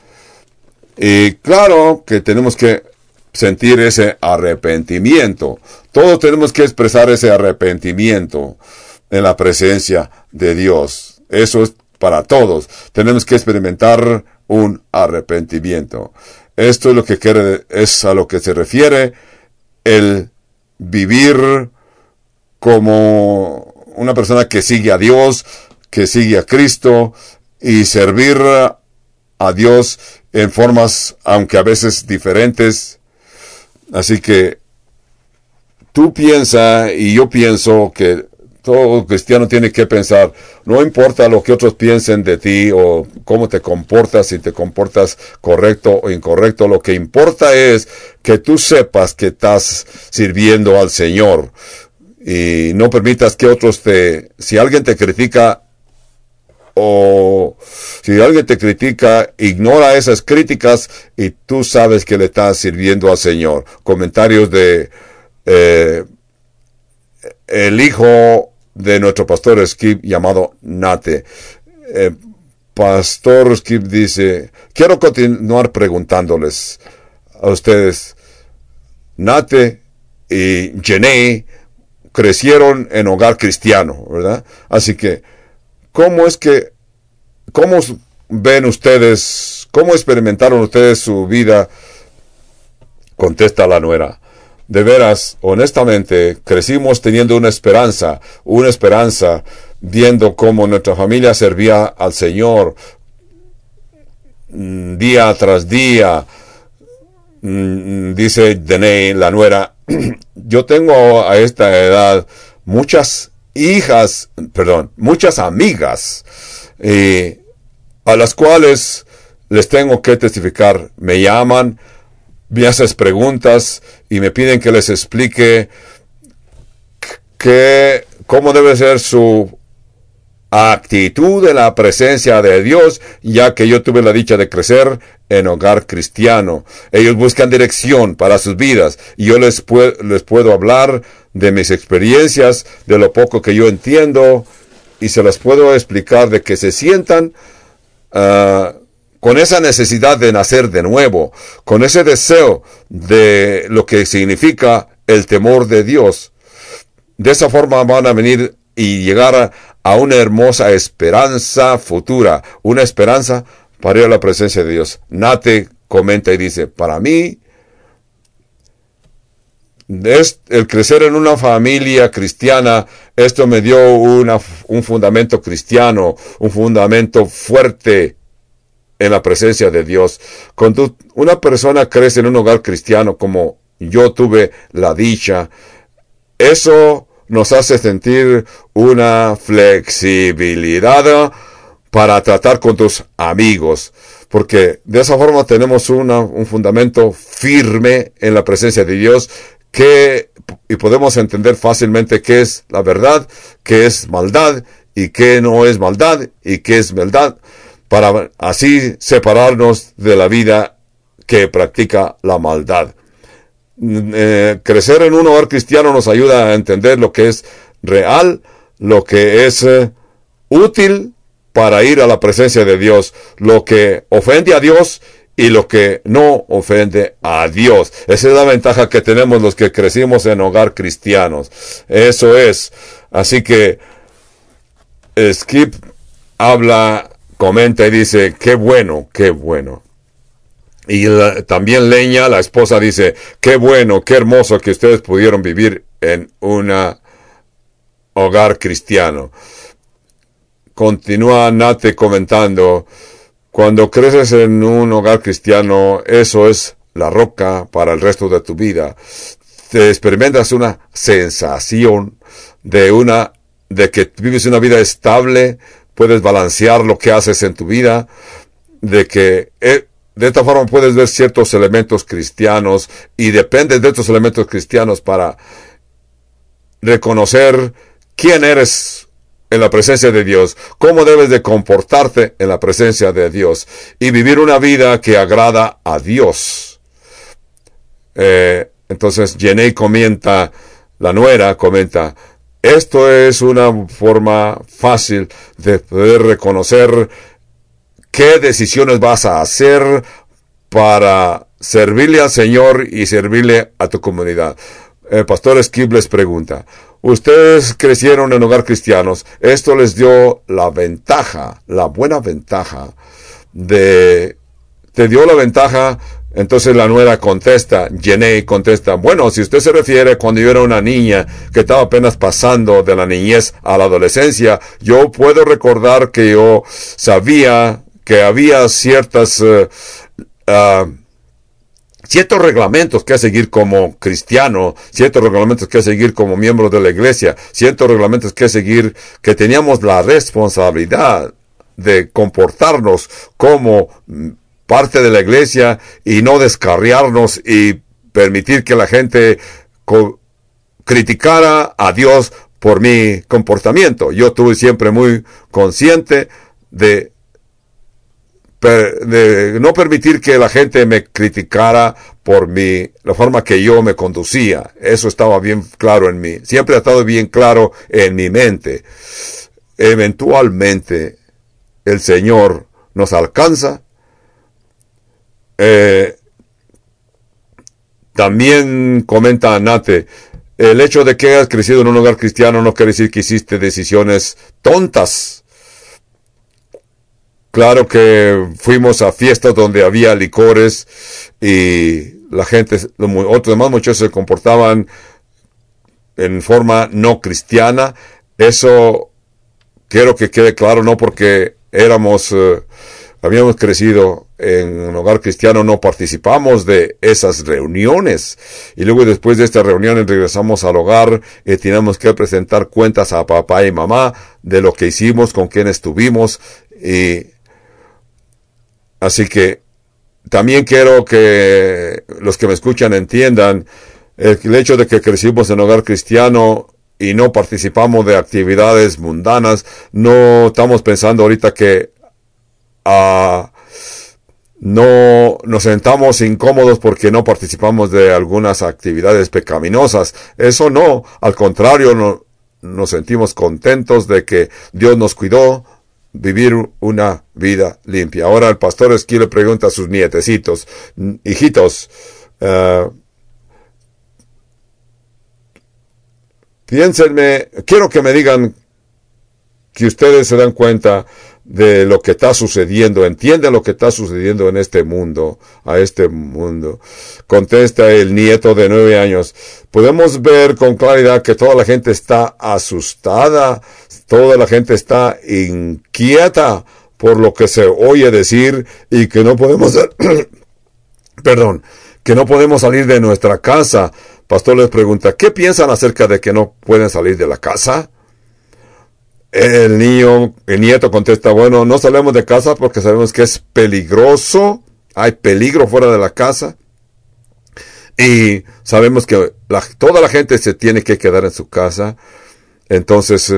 Y claro que tenemos que sentir ese arrepentimiento. Todos tenemos que expresar ese arrepentimiento en la presencia de Dios. Eso es para todos. Tenemos que experimentar un arrepentimiento. Esto es lo que es a lo que se refiere el vivir como una persona que sigue a Dios, que sigue a Cristo, y servir a Dios en formas, aunque a veces diferentes. Así que tú piensa y yo pienso que todo cristiano tiene que pensar, no importa lo que otros piensen de ti o cómo te comportas, si te comportas correcto o incorrecto, lo que importa es que tú sepas que estás sirviendo al Señor. Y no permitas que otros si alguien te critica, ignora esas críticas y tú sabes que le estás sirviendo al Señor. Comentarios de el hijo de nuestro pastor Skip llamado Nate. Pastor Skip dice, quiero continuar preguntándoles a ustedes, Nate y Jenny crecieron en hogar cristiano, ¿verdad? Así que, ¿cómo ven ustedes, cómo experimentaron ustedes su vida? Contesta la nuera. De veras, honestamente, crecimos teniendo una esperanza, viendo cómo nuestra familia servía al Señor día tras día. Dice Danae, la nuera, yo tengo a esta edad muchas muchas amigas, a las cuales les tengo que testificar. Me llaman, me hacen preguntas y me piden que les explique cómo debe ser su actitud en la presencia de Dios, ya que yo tuve la dicha de crecer en hogar cristiano. Ellos buscan dirección para sus vidas y yo les puedo hablar de mis experiencias, de lo poco que yo entiendo, y se las puedo explicar de que se sientan con esa necesidad de nacer de nuevo, con ese deseo de lo que significa el temor de Dios. De esa forma van a venir y llegar a una hermosa esperanza futura, una esperanza para ir a la presencia de Dios. Nate comenta y dice, para mí, el crecer en una familia cristiana, esto me dio un fundamento cristiano, un fundamento fuerte en la presencia de Dios. Cuando una persona crece en un hogar cristiano, como yo tuve la dicha, eso nos hace sentir una flexibilidad para tratar con tus amigos, porque de esa forma tenemos un fundamento firme en la presencia de Dios, y podemos entender fácilmente qué es la verdad, qué es maldad, y qué no es maldad, y qué es verdad, para así separarnos de la vida que practica la maldad. Crecer en un hogar cristiano nos ayuda a entender lo que es real, lo que es útil para ir a la presencia de Dios, lo que ofende a Dios y lo que no ofende a Dios. Esa es la ventaja que tenemos los que crecimos en hogar cristianos. Eso es. Así que Skip comenta y dice, qué bueno, qué bueno. Y también Leña, la esposa, dice, qué bueno, qué hermoso que ustedes pudieron vivir en un hogar cristiano. Continúa Nate comentando, cuando creces en un hogar cristiano, eso es la roca para el resto de tu vida. Te experimentas una sensación de que vives una vida estable, puedes balancear lo que haces en tu vida, de que de esta forma puedes ver ciertos elementos cristianos y dependes de estos elementos cristianos para reconocer quién eres en la presencia de Dios, cómo debes de comportarte en la presencia de Dios y vivir una vida que agrada a Dios. Entonces Jenny comenta, la nuera comenta, esto es una forma fácil de poder reconocer qué decisiones vas a hacer para servirle al Señor y servirle a tu comunidad. Pastor Skip les pregunta, ustedes crecieron en hogar cristianos, esto les dio la ventaja, la buena ventaja te dio la ventaja. Entonces la nuera contesta, Jenny contesta, bueno, si usted se refiere cuando yo era una niña que estaba apenas pasando de la niñez a la adolescencia, yo puedo recordar que yo sabía que había ciertos reglamentos que seguir como cristiano, ciertos reglamentos que seguir como miembro de la iglesia, ciertos reglamentos que seguir, que teníamos la responsabilidad de comportarnos como parte de la iglesia y no descarriarnos y permitir que la gente criticara a Dios por mi comportamiento. Yo estuve siempre muy consciente de no permitir que la gente me criticara por la forma que yo me conducía. Eso estaba bien claro en mí. Siempre ha estado bien claro en mi mente. Eventualmente, el Señor nos alcanza. También comenta Nate, el hecho de que hayas crecido en un hogar cristiano no quiere decir que hiciste decisiones tontas. Claro que fuimos a fiestas donde había licores y la gente, otros demás muchachos se comportaban en forma no cristiana. Eso quiero que quede claro, no porque éramos habíamos crecido en un hogar cristiano, no participamos de esas reuniones. Y luego después de estas reuniones regresamos al hogar y tenemos que presentar cuentas a papá y mamá de lo que hicimos, con quién estuvimos. Y así que también quiero que los que me escuchan entiendan el hecho de que crecimos en un hogar cristiano y no participamos de actividades mundanas. No estamos pensando ahorita que no nos sentamos incómodos porque no participamos de algunas actividades pecaminosas. Eso no, al contrario, nos sentimos contentos de que Dios nos cuidó, vivir una vida limpia. Ahora el pastor Esquí le pregunta a sus nietecitos: hijitos, piénsenme, quiero que me digan que ustedes se dan cuenta de lo que está sucediendo, entienden lo que está sucediendo en este mundo, a este mundo. Contesta el nieto de 9 años. Podemos ver con claridad que toda la gente está asustada, toda la gente está inquieta por lo que se oye decir y que no podemos, que no podemos salir de nuestra casa. Pastor les pregunta: ¿qué piensan acerca de que no pueden salir de la casa? El nieto contesta: bueno, no salimos de casa porque sabemos que es peligroso, hay peligro fuera de la casa, y sabemos que toda la gente se tiene que quedar en su casa. Entonces,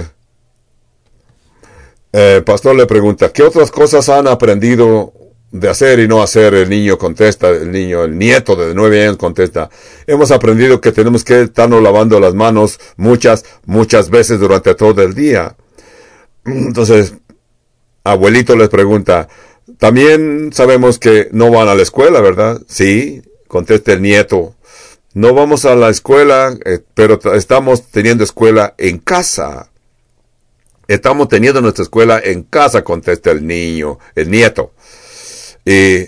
el pastor le pregunta: ¿qué otras cosas han aprendido de hacer y no hacer? El niño contesta, el nieto de 9 años contesta: hemos aprendido que tenemos que estarnos lavando las manos muchas veces durante todo el día. Entonces, abuelito les pregunta: también sabemos que no van a la escuela, ¿verdad? Sí, contesta el nieto. No vamos a la escuela, pero estamos teniendo escuela en casa. Estamos teniendo nuestra escuela en casa, contesta el nieto. Y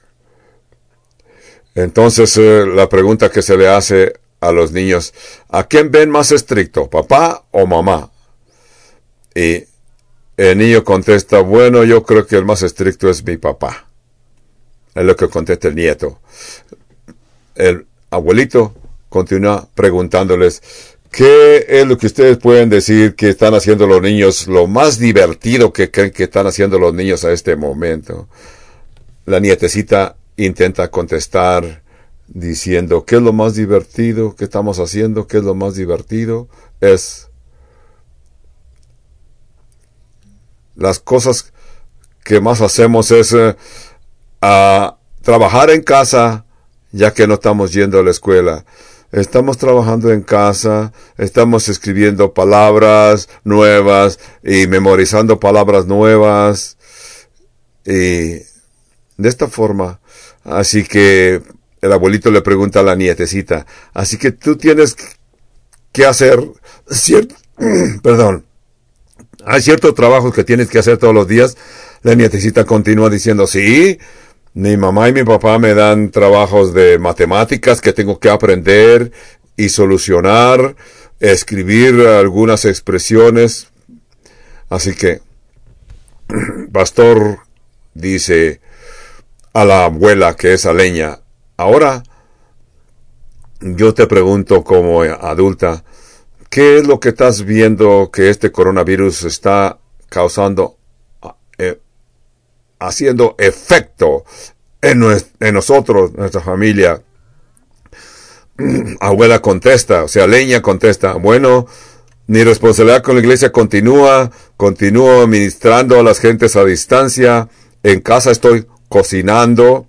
entonces la pregunta que se le hace a los niños: ¿a quién ven más estricto, papá o mamá? Y el niño contesta: bueno, yo creo que el más estricto es mi papá. Es lo que contesta el nieto. El abuelito continúa preguntándoles: ¿qué es lo que ustedes pueden decir que están haciendo los niños, lo más divertido que creen que están haciendo los niños a este momento? La nietecita intenta contestar diciendo: ¿qué es lo más divertido que estamos haciendo? ¿Qué es lo más divertido? Es las cosas que más hacemos es trabajar en casa, ya que no estamos yendo a la escuela. Estamos trabajando en casa, estamos escribiendo palabras nuevas y memorizando palabras nuevas. Y de esta forma, así que el abuelito le pregunta a la nietecita: así que tú tienes que hacer hay ciertos trabajos que tienes que hacer todos los días. La nietecita continúa diciendo: sí, mi mamá y mi papá me dan trabajos de matemáticas que tengo que aprender y solucionar, escribir algunas expresiones. Así que, pastor dice a la abuela, que es aleña: ahora yo te pregunto como adulta, ¿qué es lo que estás viendo que este coronavirus está causando, haciendo efecto en nosotros, nuestra familia? Abuela contesta, leña contesta: bueno, mi responsabilidad con la iglesia continúo ministrando a las gentes a distancia, en casa estoy cocinando,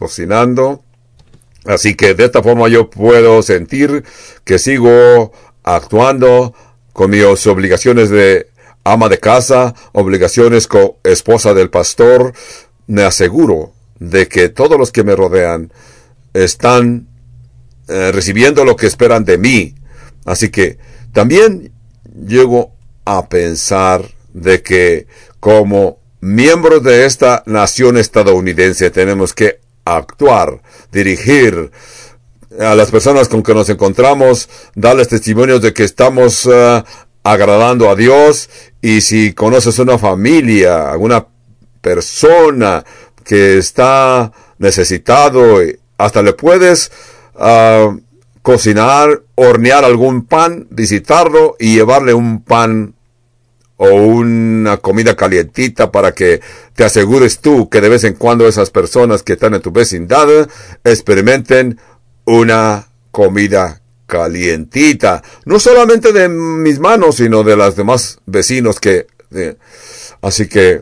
así que de esta forma yo puedo sentir que sigo actuando con mis obligaciones de ama de casa, obligaciones como esposa del pastor. Me aseguro de que todos los que me rodean están recibiendo lo que esperan de mí. Así que también llego a pensar de que como miembros de esta nación estadounidense tenemos que actuar, dirigir a las personas con que nos encontramos, darles testimonios de que estamos agradando a Dios. Y si conoces una familia, alguna persona que está necesitado, hasta le puedes cocinar, hornear algún pan, visitarlo y llevarle un pan o una comida calientita para que te asegures tú que de vez en cuando esas personas que están en tu vecindad experimenten una comida calientita, no solamente de mis manos, sino de las demás vecinos así que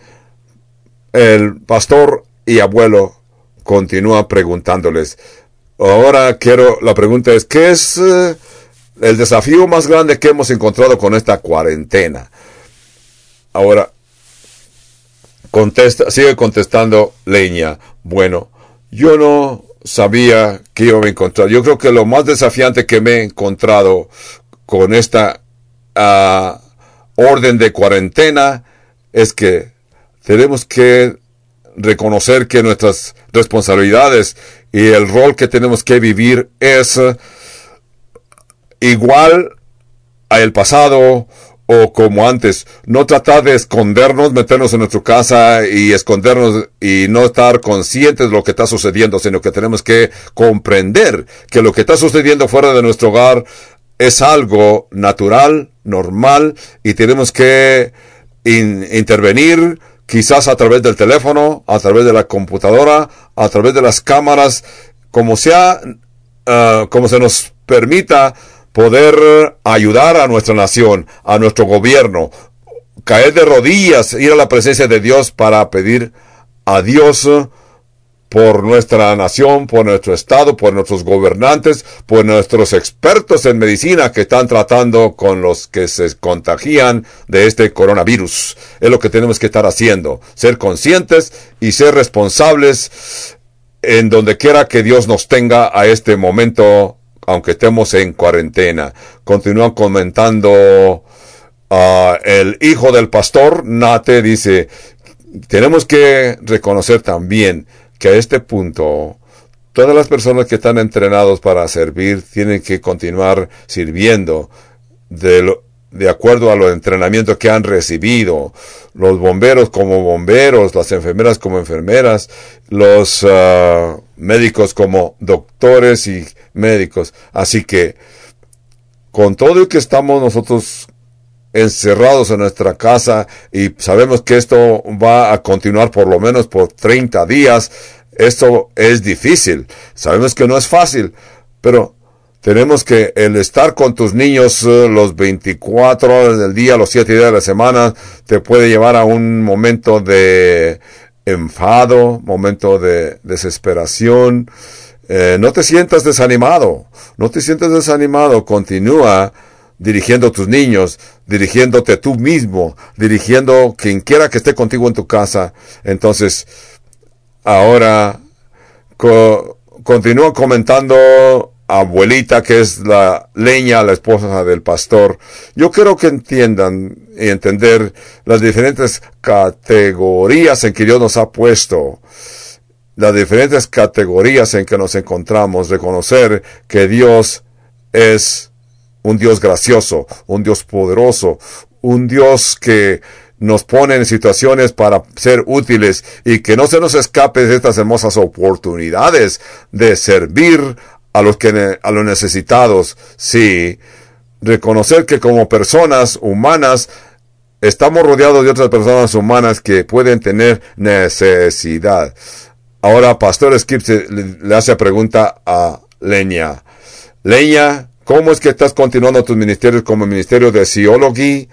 el pastor y abuelo continúa preguntándoles. Ahora la pregunta es, ¿qué es el desafío más grande que hemos encontrado con esta cuarentena? Ahora, sigue contestando Leña. Bueno, yo no sabía que iba a encontrar. Yo creo que lo más desafiante que me he encontrado con esta orden de cuarentena es que tenemos que reconocer que nuestras responsabilidades y el rol que tenemos que vivir es igual a el pasado o como antes. No tratar de escondernos, meternos en nuestra casa y escondernos y no estar conscientes de lo que está sucediendo, sino que tenemos que comprender que lo que está sucediendo fuera de nuestro hogar es algo natural, normal, y tenemos que intervenir, quizás a través del teléfono, a través de la computadora, a través de las cámaras, como se nos permita poder ayudar a nuestra nación, a nuestro gobierno, caer de rodillas, ir a la presencia de Dios para pedir a Dios por nuestra nación, por nuestro estado, por nuestros gobernantes, por nuestros expertos en medicina que están tratando con los que se contagian de este coronavirus. Es lo que tenemos que estar haciendo, ser conscientes y ser responsables en donde quiera que Dios nos tenga a este momento, aunque estemos en cuarentena. Continúan comentando el hijo del pastor, Nate, dice, tenemos que reconocer también que a este punto todas las personas que están entrenados para servir tienen que continuar sirviendo de acuerdo a los entrenamientos que han recibido. Los bomberos como bomberos, las enfermeras como enfermeras, los médicos como doctores y médicos. Así que con todo el que estamos nosotros encerrados en nuestra casa y sabemos que esto va a continuar por lo menos por 30 días, esto es difícil. Sabemos que no es fácil, pero tenemos que el estar con tus niños los 24 horas del día, los 7 días de la semana, te puede llevar a un momento de enfado, momento de desesperación. No te sientas desanimado, continúa dirigiendo a tus niños, dirigiéndote tú mismo, dirigiendo quien quiera que esté contigo en tu casa. Entonces, ahora continúa comentando abuelita, que es la Leña, la esposa del pastor. Yo quiero que entiendan y entender las diferentes categorías en que Dios nos ha puesto, las diferentes categorías en que nos encontramos, reconocer que Dios es un Dios gracioso, un Dios poderoso, un Dios que nos pone en situaciones para ser útiles y que no se nos escape de estas hermosas oportunidades de servir a los necesitados. Sí, reconocer que como personas humanas estamos rodeados de otras personas humanas que pueden tener necesidad. Ahora, Pastor Skip le hace pregunta a Leña. Leña, ¿cómo es que estás continuando tus ministerios como ministerio de Theology?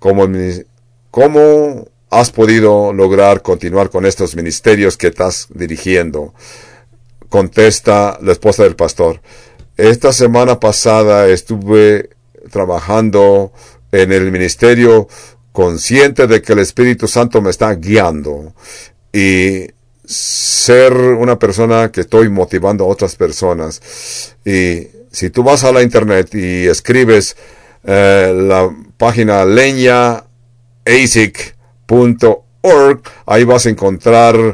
¿Cómo has podido lograr continuar con estos ministerios que estás dirigiendo? Contesta la esposa del pastor. Esta semana pasada estuve trabajando en el ministerio consciente de que el Espíritu Santo me está guiando y ser una persona que estoy motivando a otras personas. Y si tú vas a la internet y escribes la página leñaasic.org, ahí vas a encontrar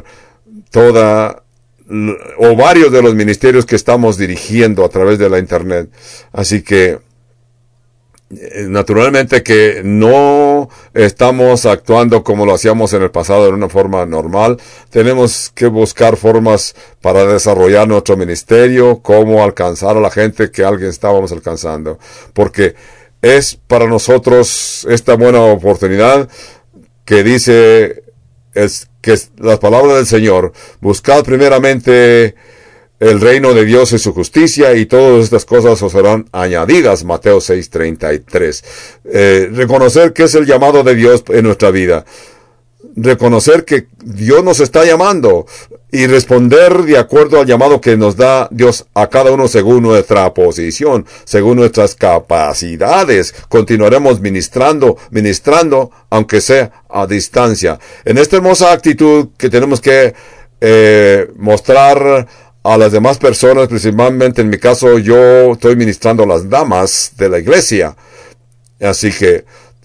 varios de los ministerios que estamos dirigiendo a través de la internet. Así que naturalmente que no estamos actuando como lo hacíamos en el pasado en una forma normal. Tenemos que buscar formas para desarrollar nuestro ministerio, cómo alcanzar a la gente que alguien estábamos alcanzando. Porque es para nosotros esta buena oportunidad que dice que las palabras del Señor: buscad primeramente el reino de Dios y su justicia, y todas estas cosas os serán añadidas. Mateo 6:33. Reconocer que es el llamado de Dios en nuestra vida. Reconocer que Dios nos está llamando y responder de acuerdo al llamado que nos da Dios a cada uno según nuestra posición, según nuestras capacidades. Continuaremos ministrando, aunque sea a distancia. En esta hermosa actitud que tenemos que mostrar a las demás personas, principalmente en mi caso, yo estoy ministrando a las damas de la iglesia. Así que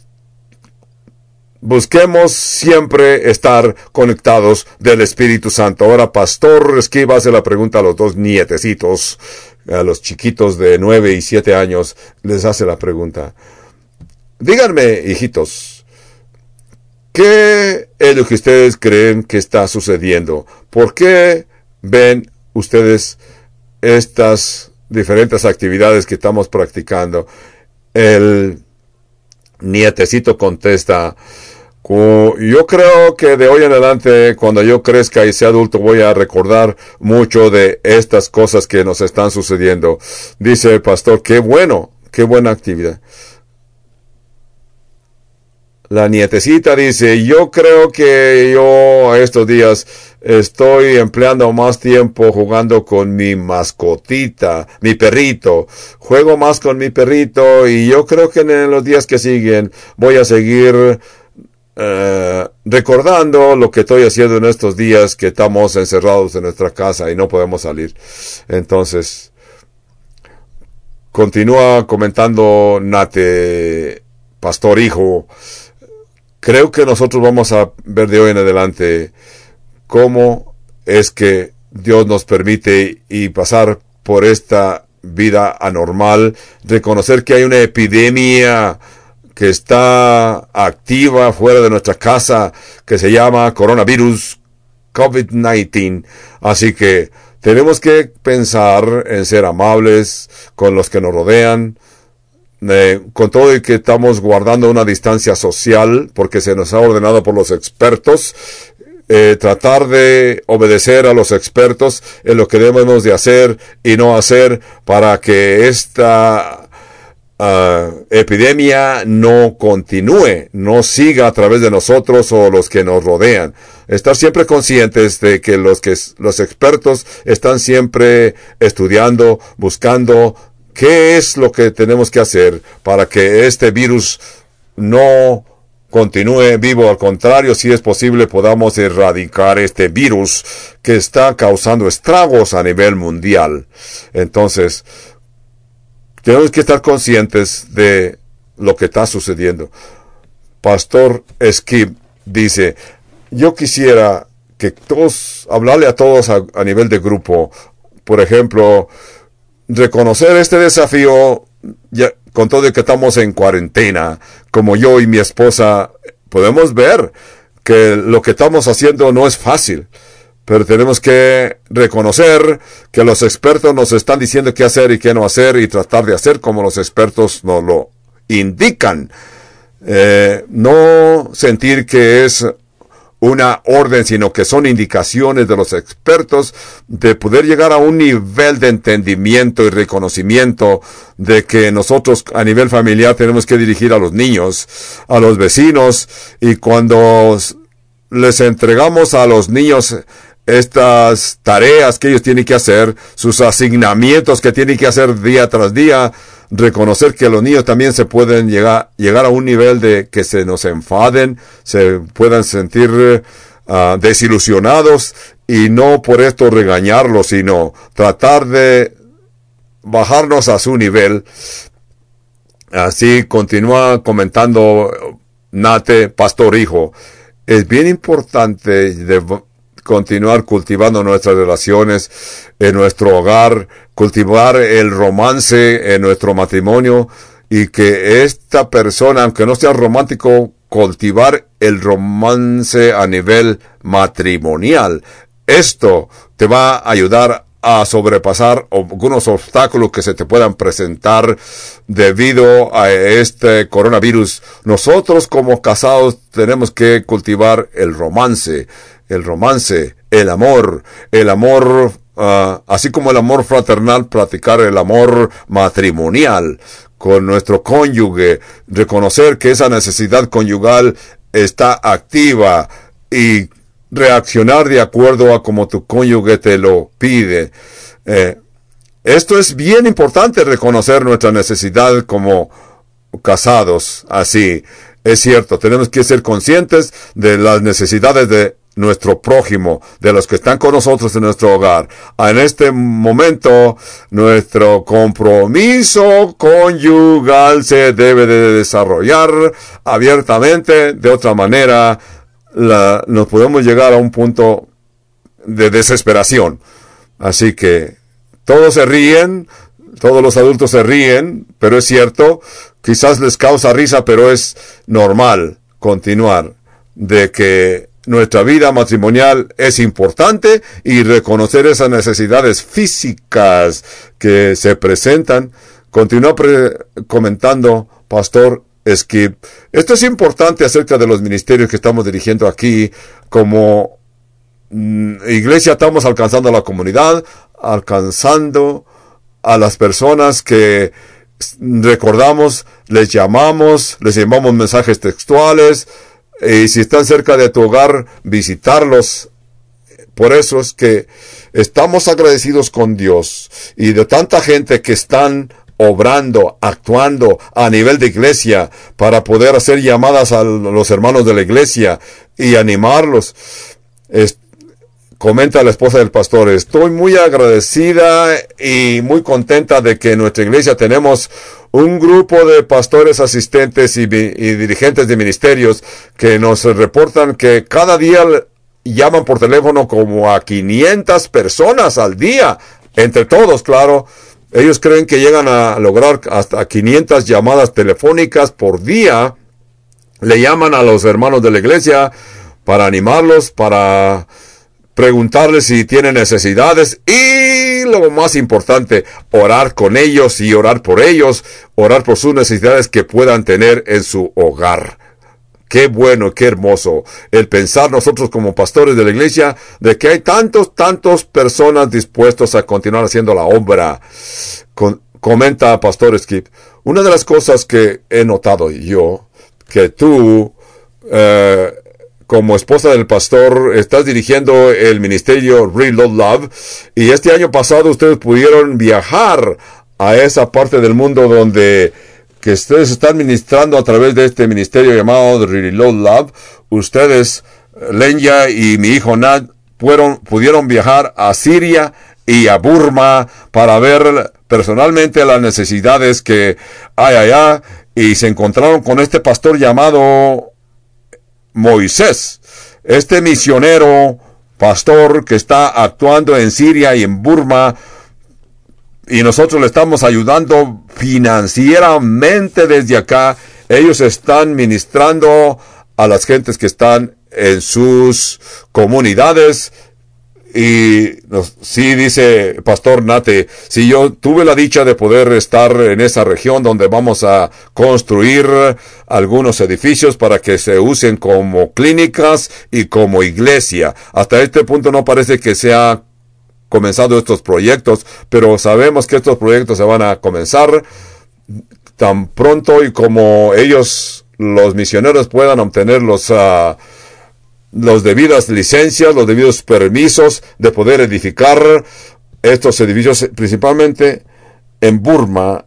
busquemos siempre estar conectados del Espíritu Santo. Ahora, Pastor Esquiva hace la pregunta a los dos nietecitos, a los chiquitos de 9 y 7 años, les hace la pregunta. Díganme, hijitos, ¿qué es lo que ustedes creen que está sucediendo? ¿Por qué ven ustedes estas diferentes actividades que estamos practicando? El nietecito contesta: yo creo que de hoy en adelante, cuando yo crezca y sea adulto, voy a recordar mucho de estas cosas que nos están sucediendo. Dice el pastor: qué bueno, qué buena actividad. La nietecita dice: yo creo que yo estos días estoy empleando más tiempo jugando con mi mascotita, mi perrito. Juego más con mi perrito, y yo creo que en los días que siguen voy a seguir recordando lo que estoy haciendo en estos días que estamos encerrados en nuestra casa y no podemos salir. Entonces, continúa comentando Nate, pastor hijo. Creo que nosotros vamos a ver de hoy en adelante cómo es que Dios nos permite y pasar por esta vida anormal, reconocer que hay una epidemia que está activa fuera de nuestra casa, que se llama coronavirus, COVID-19. Así que tenemos que pensar en ser amables con los que nos rodean, con todo y que estamos guardando una distancia social, porque se nos ha ordenado por los expertos, tratar de obedecer a los expertos en lo que debemos de hacer y no hacer para que esta epidemia no continúe, no siga a través de nosotros o los que nos rodean. Estar siempre conscientes de que los expertos están siempre estudiando, buscando qué es lo que tenemos que hacer para que este virus no continúe vivo. Al contrario, si es posible, podamos erradicar este virus que está causando estragos a nivel mundial. Entonces, tenemos que estar conscientes de lo que está sucediendo. Pastor Skip dice: yo quisiera que hablarle a todos a nivel de grupo. Por ejemplo, reconocer este desafío, ya, con todo el que estamos en cuarentena, como yo y mi esposa, podemos ver que lo que estamos haciendo no es fácil. Pero tenemos que reconocer que los expertos nos están diciendo qué hacer y qué no hacer, y tratar de hacer como los expertos nos lo indican. No sentir que es una orden, sino que son indicaciones de los expertos, de poder llegar a un nivel de entendimiento y reconocimiento de que nosotros a nivel familiar tenemos que dirigir a los niños, a los vecinos, y cuando les entregamos a los niños estas tareas que ellos tienen que hacer, sus asignamientos que tienen que hacer día tras día, reconocer que los niños también se pueden llegar a un nivel de que se nos enfaden, se puedan sentir desilusionados, y no por esto regañarlos, sino tratar de bajarnos a su nivel. Así continúa comentando Nate, pastor hijo. Es bien importante continuar cultivando nuestras relaciones en nuestro hogar, cultivar el romance en nuestro matrimonio, y que esta persona, aunque no sea romántico, cultivar el romance a nivel matrimonial. Esto te va a ayudar a sobrepasar algunos obstáculos que se te puedan presentar debido a este coronavirus. Nosotros como casados tenemos que cultivar el romance, el amor, así como el amor fraternal, practicar el amor matrimonial con nuestro cónyuge, reconocer que esa necesidad conyugal está activa y reaccionar de acuerdo a como tu cónyuge te lo pide. Esto es bien importante, reconocer nuestra necesidad como casados. Así, es cierto, tenemos que ser conscientes de las necesidades de nuestro prójimo, de los que están con nosotros en nuestro hogar. En este momento, nuestro compromiso conyugal se debe de desarrollar abiertamente. De otra manera, nos podemos llegar a un punto de desesperación. Así que todos se ríen, todos los adultos se ríen, pero es cierto, quizás les causa risa, pero es normal continuar de que nuestra vida matrimonial es importante y reconocer esas necesidades físicas que se presentan. Continúa comentando Pastor Skip. Esto es importante acerca de los ministerios que estamos dirigiendo aquí. Como iglesia estamos alcanzando a la comunidad, alcanzando a las personas que recordamos, les llamamos mensajes textuales, y si están cerca de tu hogar, visitarlos. Por eso es que estamos agradecidos con Dios y de tanta gente que están obrando, actuando a nivel de iglesia para poder hacer llamadas a los hermanos de la iglesia y animarlos. Comenta la esposa del pastor: estoy muy agradecida y muy contenta de que en nuestra iglesia tenemos un grupo de pastores asistentes y dirigentes de ministerios que nos reportan que cada día llaman por teléfono como a 500 personas al día. Entre todos, claro. Ellos creen que llegan a lograr hasta 500 llamadas telefónicas por día. Le llaman a los hermanos de la iglesia para animarlos, para preguntarles si tienen necesidades y, lo más importante, orar con ellos y orar por ellos, orar por sus necesidades que puedan tener en su hogar. Qué bueno, qué hermoso el pensar nosotros como pastores de la iglesia de que hay tantas personas dispuestos a continuar haciendo la obra. Comenta Pastor Skip: una de las cosas que he notado yo, que tú, como esposa del pastor, estás dirigiendo el ministerio Reload Love, y este año pasado ustedes pudieron viajar a esa parte del mundo donde que ustedes están ministrando a través de este ministerio llamado Reload Love. Ustedes, Lenya y mi hijo Nat, pudieron viajar a Siria y a Burma para ver personalmente las necesidades que hay allá, y se encontraron con este pastor llamado Moisés, este misionero pastor que está actuando en Siria y en Burma, y nosotros le estamos ayudando financieramente desde acá. Ellos están ministrando a las gentes que están en sus comunidades. Y sí, dice Pastor Nate, si yo tuve la dicha de poder estar en esa región donde vamos a construir algunos edificios para que se usen como clínicas y como iglesia. Hasta este punto no parece que se ha comenzado estos proyectos, pero sabemos que estos proyectos se van a comenzar tan pronto y como ellos, los misioneros, puedan obtener los debidas licencias, los debidos permisos de poder edificar estos edificios, principalmente en Burma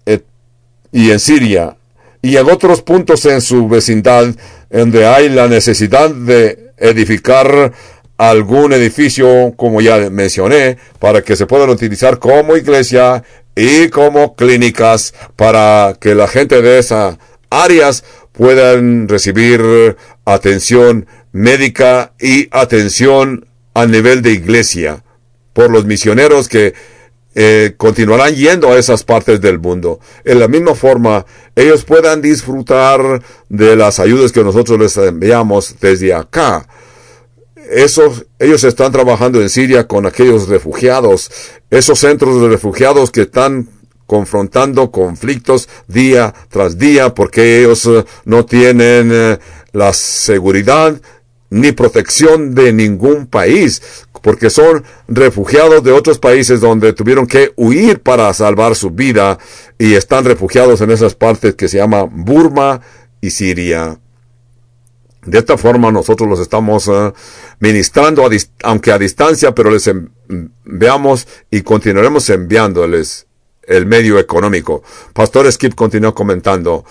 y en Siria y en otros puntos en su vecindad donde hay la necesidad de edificar algún edificio, como ya mencioné, para que se puedan utilizar como iglesia y como clínicas para que la gente de esas áreas puedan recibir atención médica y atención a nivel de iglesia por los misioneros que continuarán yendo a esas partes del mundo. En la misma forma, ellos puedan disfrutar de las ayudas que nosotros les enviamos desde acá. Ellos están trabajando en Siria con aquellos refugiados, esos centros de refugiados que están confrontando conflictos día tras día porque ellos no tienen la seguridad ni protección de ningún país, porque son refugiados de otros países donde tuvieron que huir para salvar su vida y están refugiados en esas partes que se llama Burma y Siria. De esta forma nosotros los estamos ministrando, aunque a distancia, pero les enviamos y continuaremos enviándoles el medio económico. Pastor Skip continuó comentando: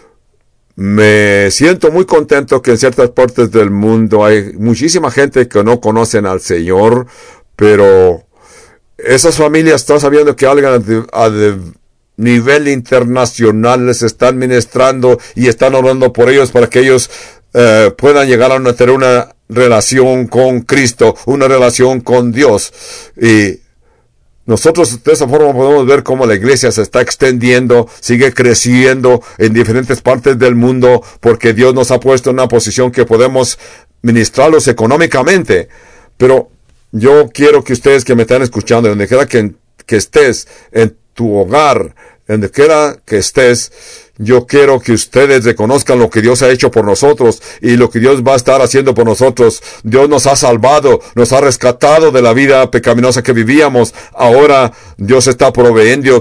me siento muy contento que en ciertas partes del mundo hay muchísima gente que no conocen al Señor, pero esas familias están sabiendo que alguien a nivel internacional les están ministrando y están orando por ellos para que ellos puedan llegar a tener una relación con Cristo, una relación con Dios. Y nosotros de esa forma podemos ver cómo la iglesia se está extendiendo, sigue creciendo en diferentes partes del mundo, porque Dios nos ha puesto en una posición que podemos ministrarlos económicamente. Pero yo quiero que ustedes que me están escuchando, donde quiera que estés, en tu hogar, donde quiera que estés, yo quiero que ustedes reconozcan lo que Dios ha hecho por nosotros y lo que Dios va a estar haciendo por nosotros. Dios nos ha salvado, nos ha rescatado de la vida pecaminosa que vivíamos. Ahora Dios está proveyendo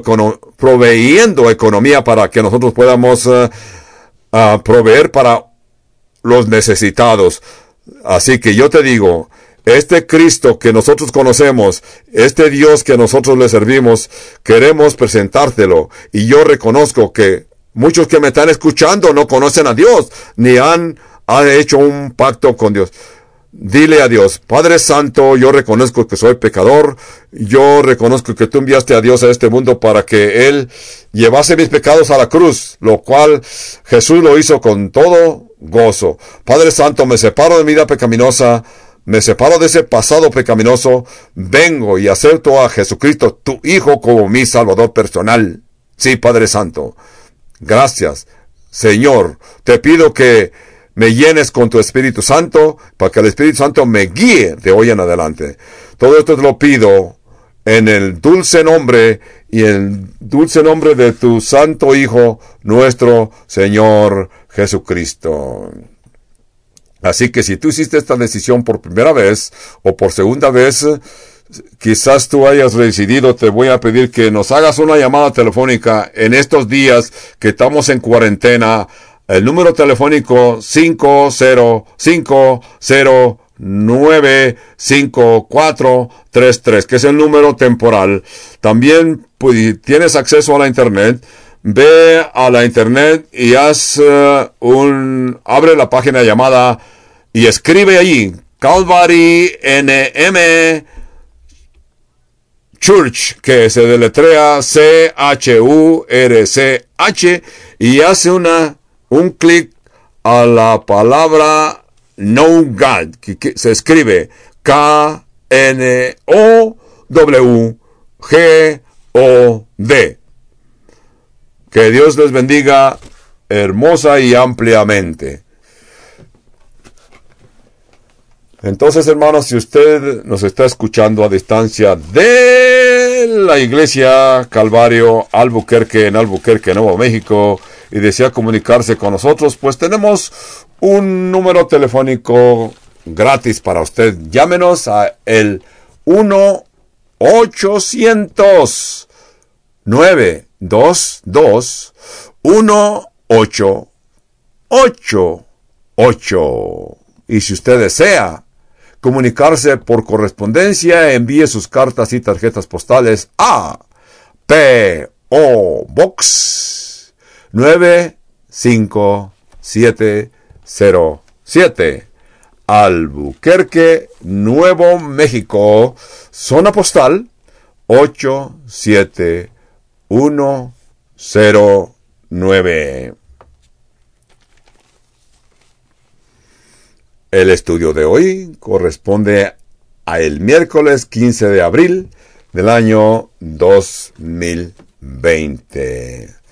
economía para que nosotros podamos proveer para los necesitados. Así que yo te digo, este Cristo que nosotros conocemos, este Dios que nosotros le servimos, queremos presentártelo. Y yo reconozco que muchos que me están escuchando no conocen a Dios, ni han hecho un pacto con Dios. Dile a Dios: Padre Santo, yo reconozco que soy pecador, yo reconozco que tú enviaste a Dios a este mundo para que Él llevase mis pecados a la cruz, lo cual Jesús lo hizo con todo gozo. Padre Santo, me separo de mi vida pecaminosa, me separo de ese pasado pecaminoso, vengo y acepto a Jesucristo, tu Hijo, como mi Salvador personal. Sí, Padre Santo. Gracias, Señor. Te pido que me llenes con tu Espíritu Santo, para que el Espíritu Santo me guíe de hoy en adelante. Todo esto te lo pido en el dulce nombre y el dulce nombre de tu Santo Hijo, nuestro Señor Jesucristo. Así que si tú hiciste esta decisión por primera vez o por segunda vez, quizás tú hayas decidido, te voy a pedir que nos hagas una llamada telefónica en estos días que estamos en cuarentena. El número telefónico 505095433, que es el número temporal. También tienes acceso a la internet. Ve a la internet y abre la página llamada y escribe allí Calvary NM Church, que se deletrea CHURCH, y hace un clic a la palabra Know God, que se escribe KNOWGOD. Que Dios les bendiga hermosa y ampliamente. Entonces, hermanos, si usted nos está escuchando a distancia de la iglesia Calvario Albuquerque, en Albuquerque, Nuevo México, y desea comunicarse con nosotros, pues tenemos un número telefónico gratis para usted. Llámenos a el 1-800-922-1888. Y si usted desea comunicarse por correspondencia, envíe sus cartas y tarjetas postales a P.O. Box 95707, Albuquerque, Nuevo México, zona postal 87109. El estudio de hoy corresponde a el miércoles 15 de abril del año 2020.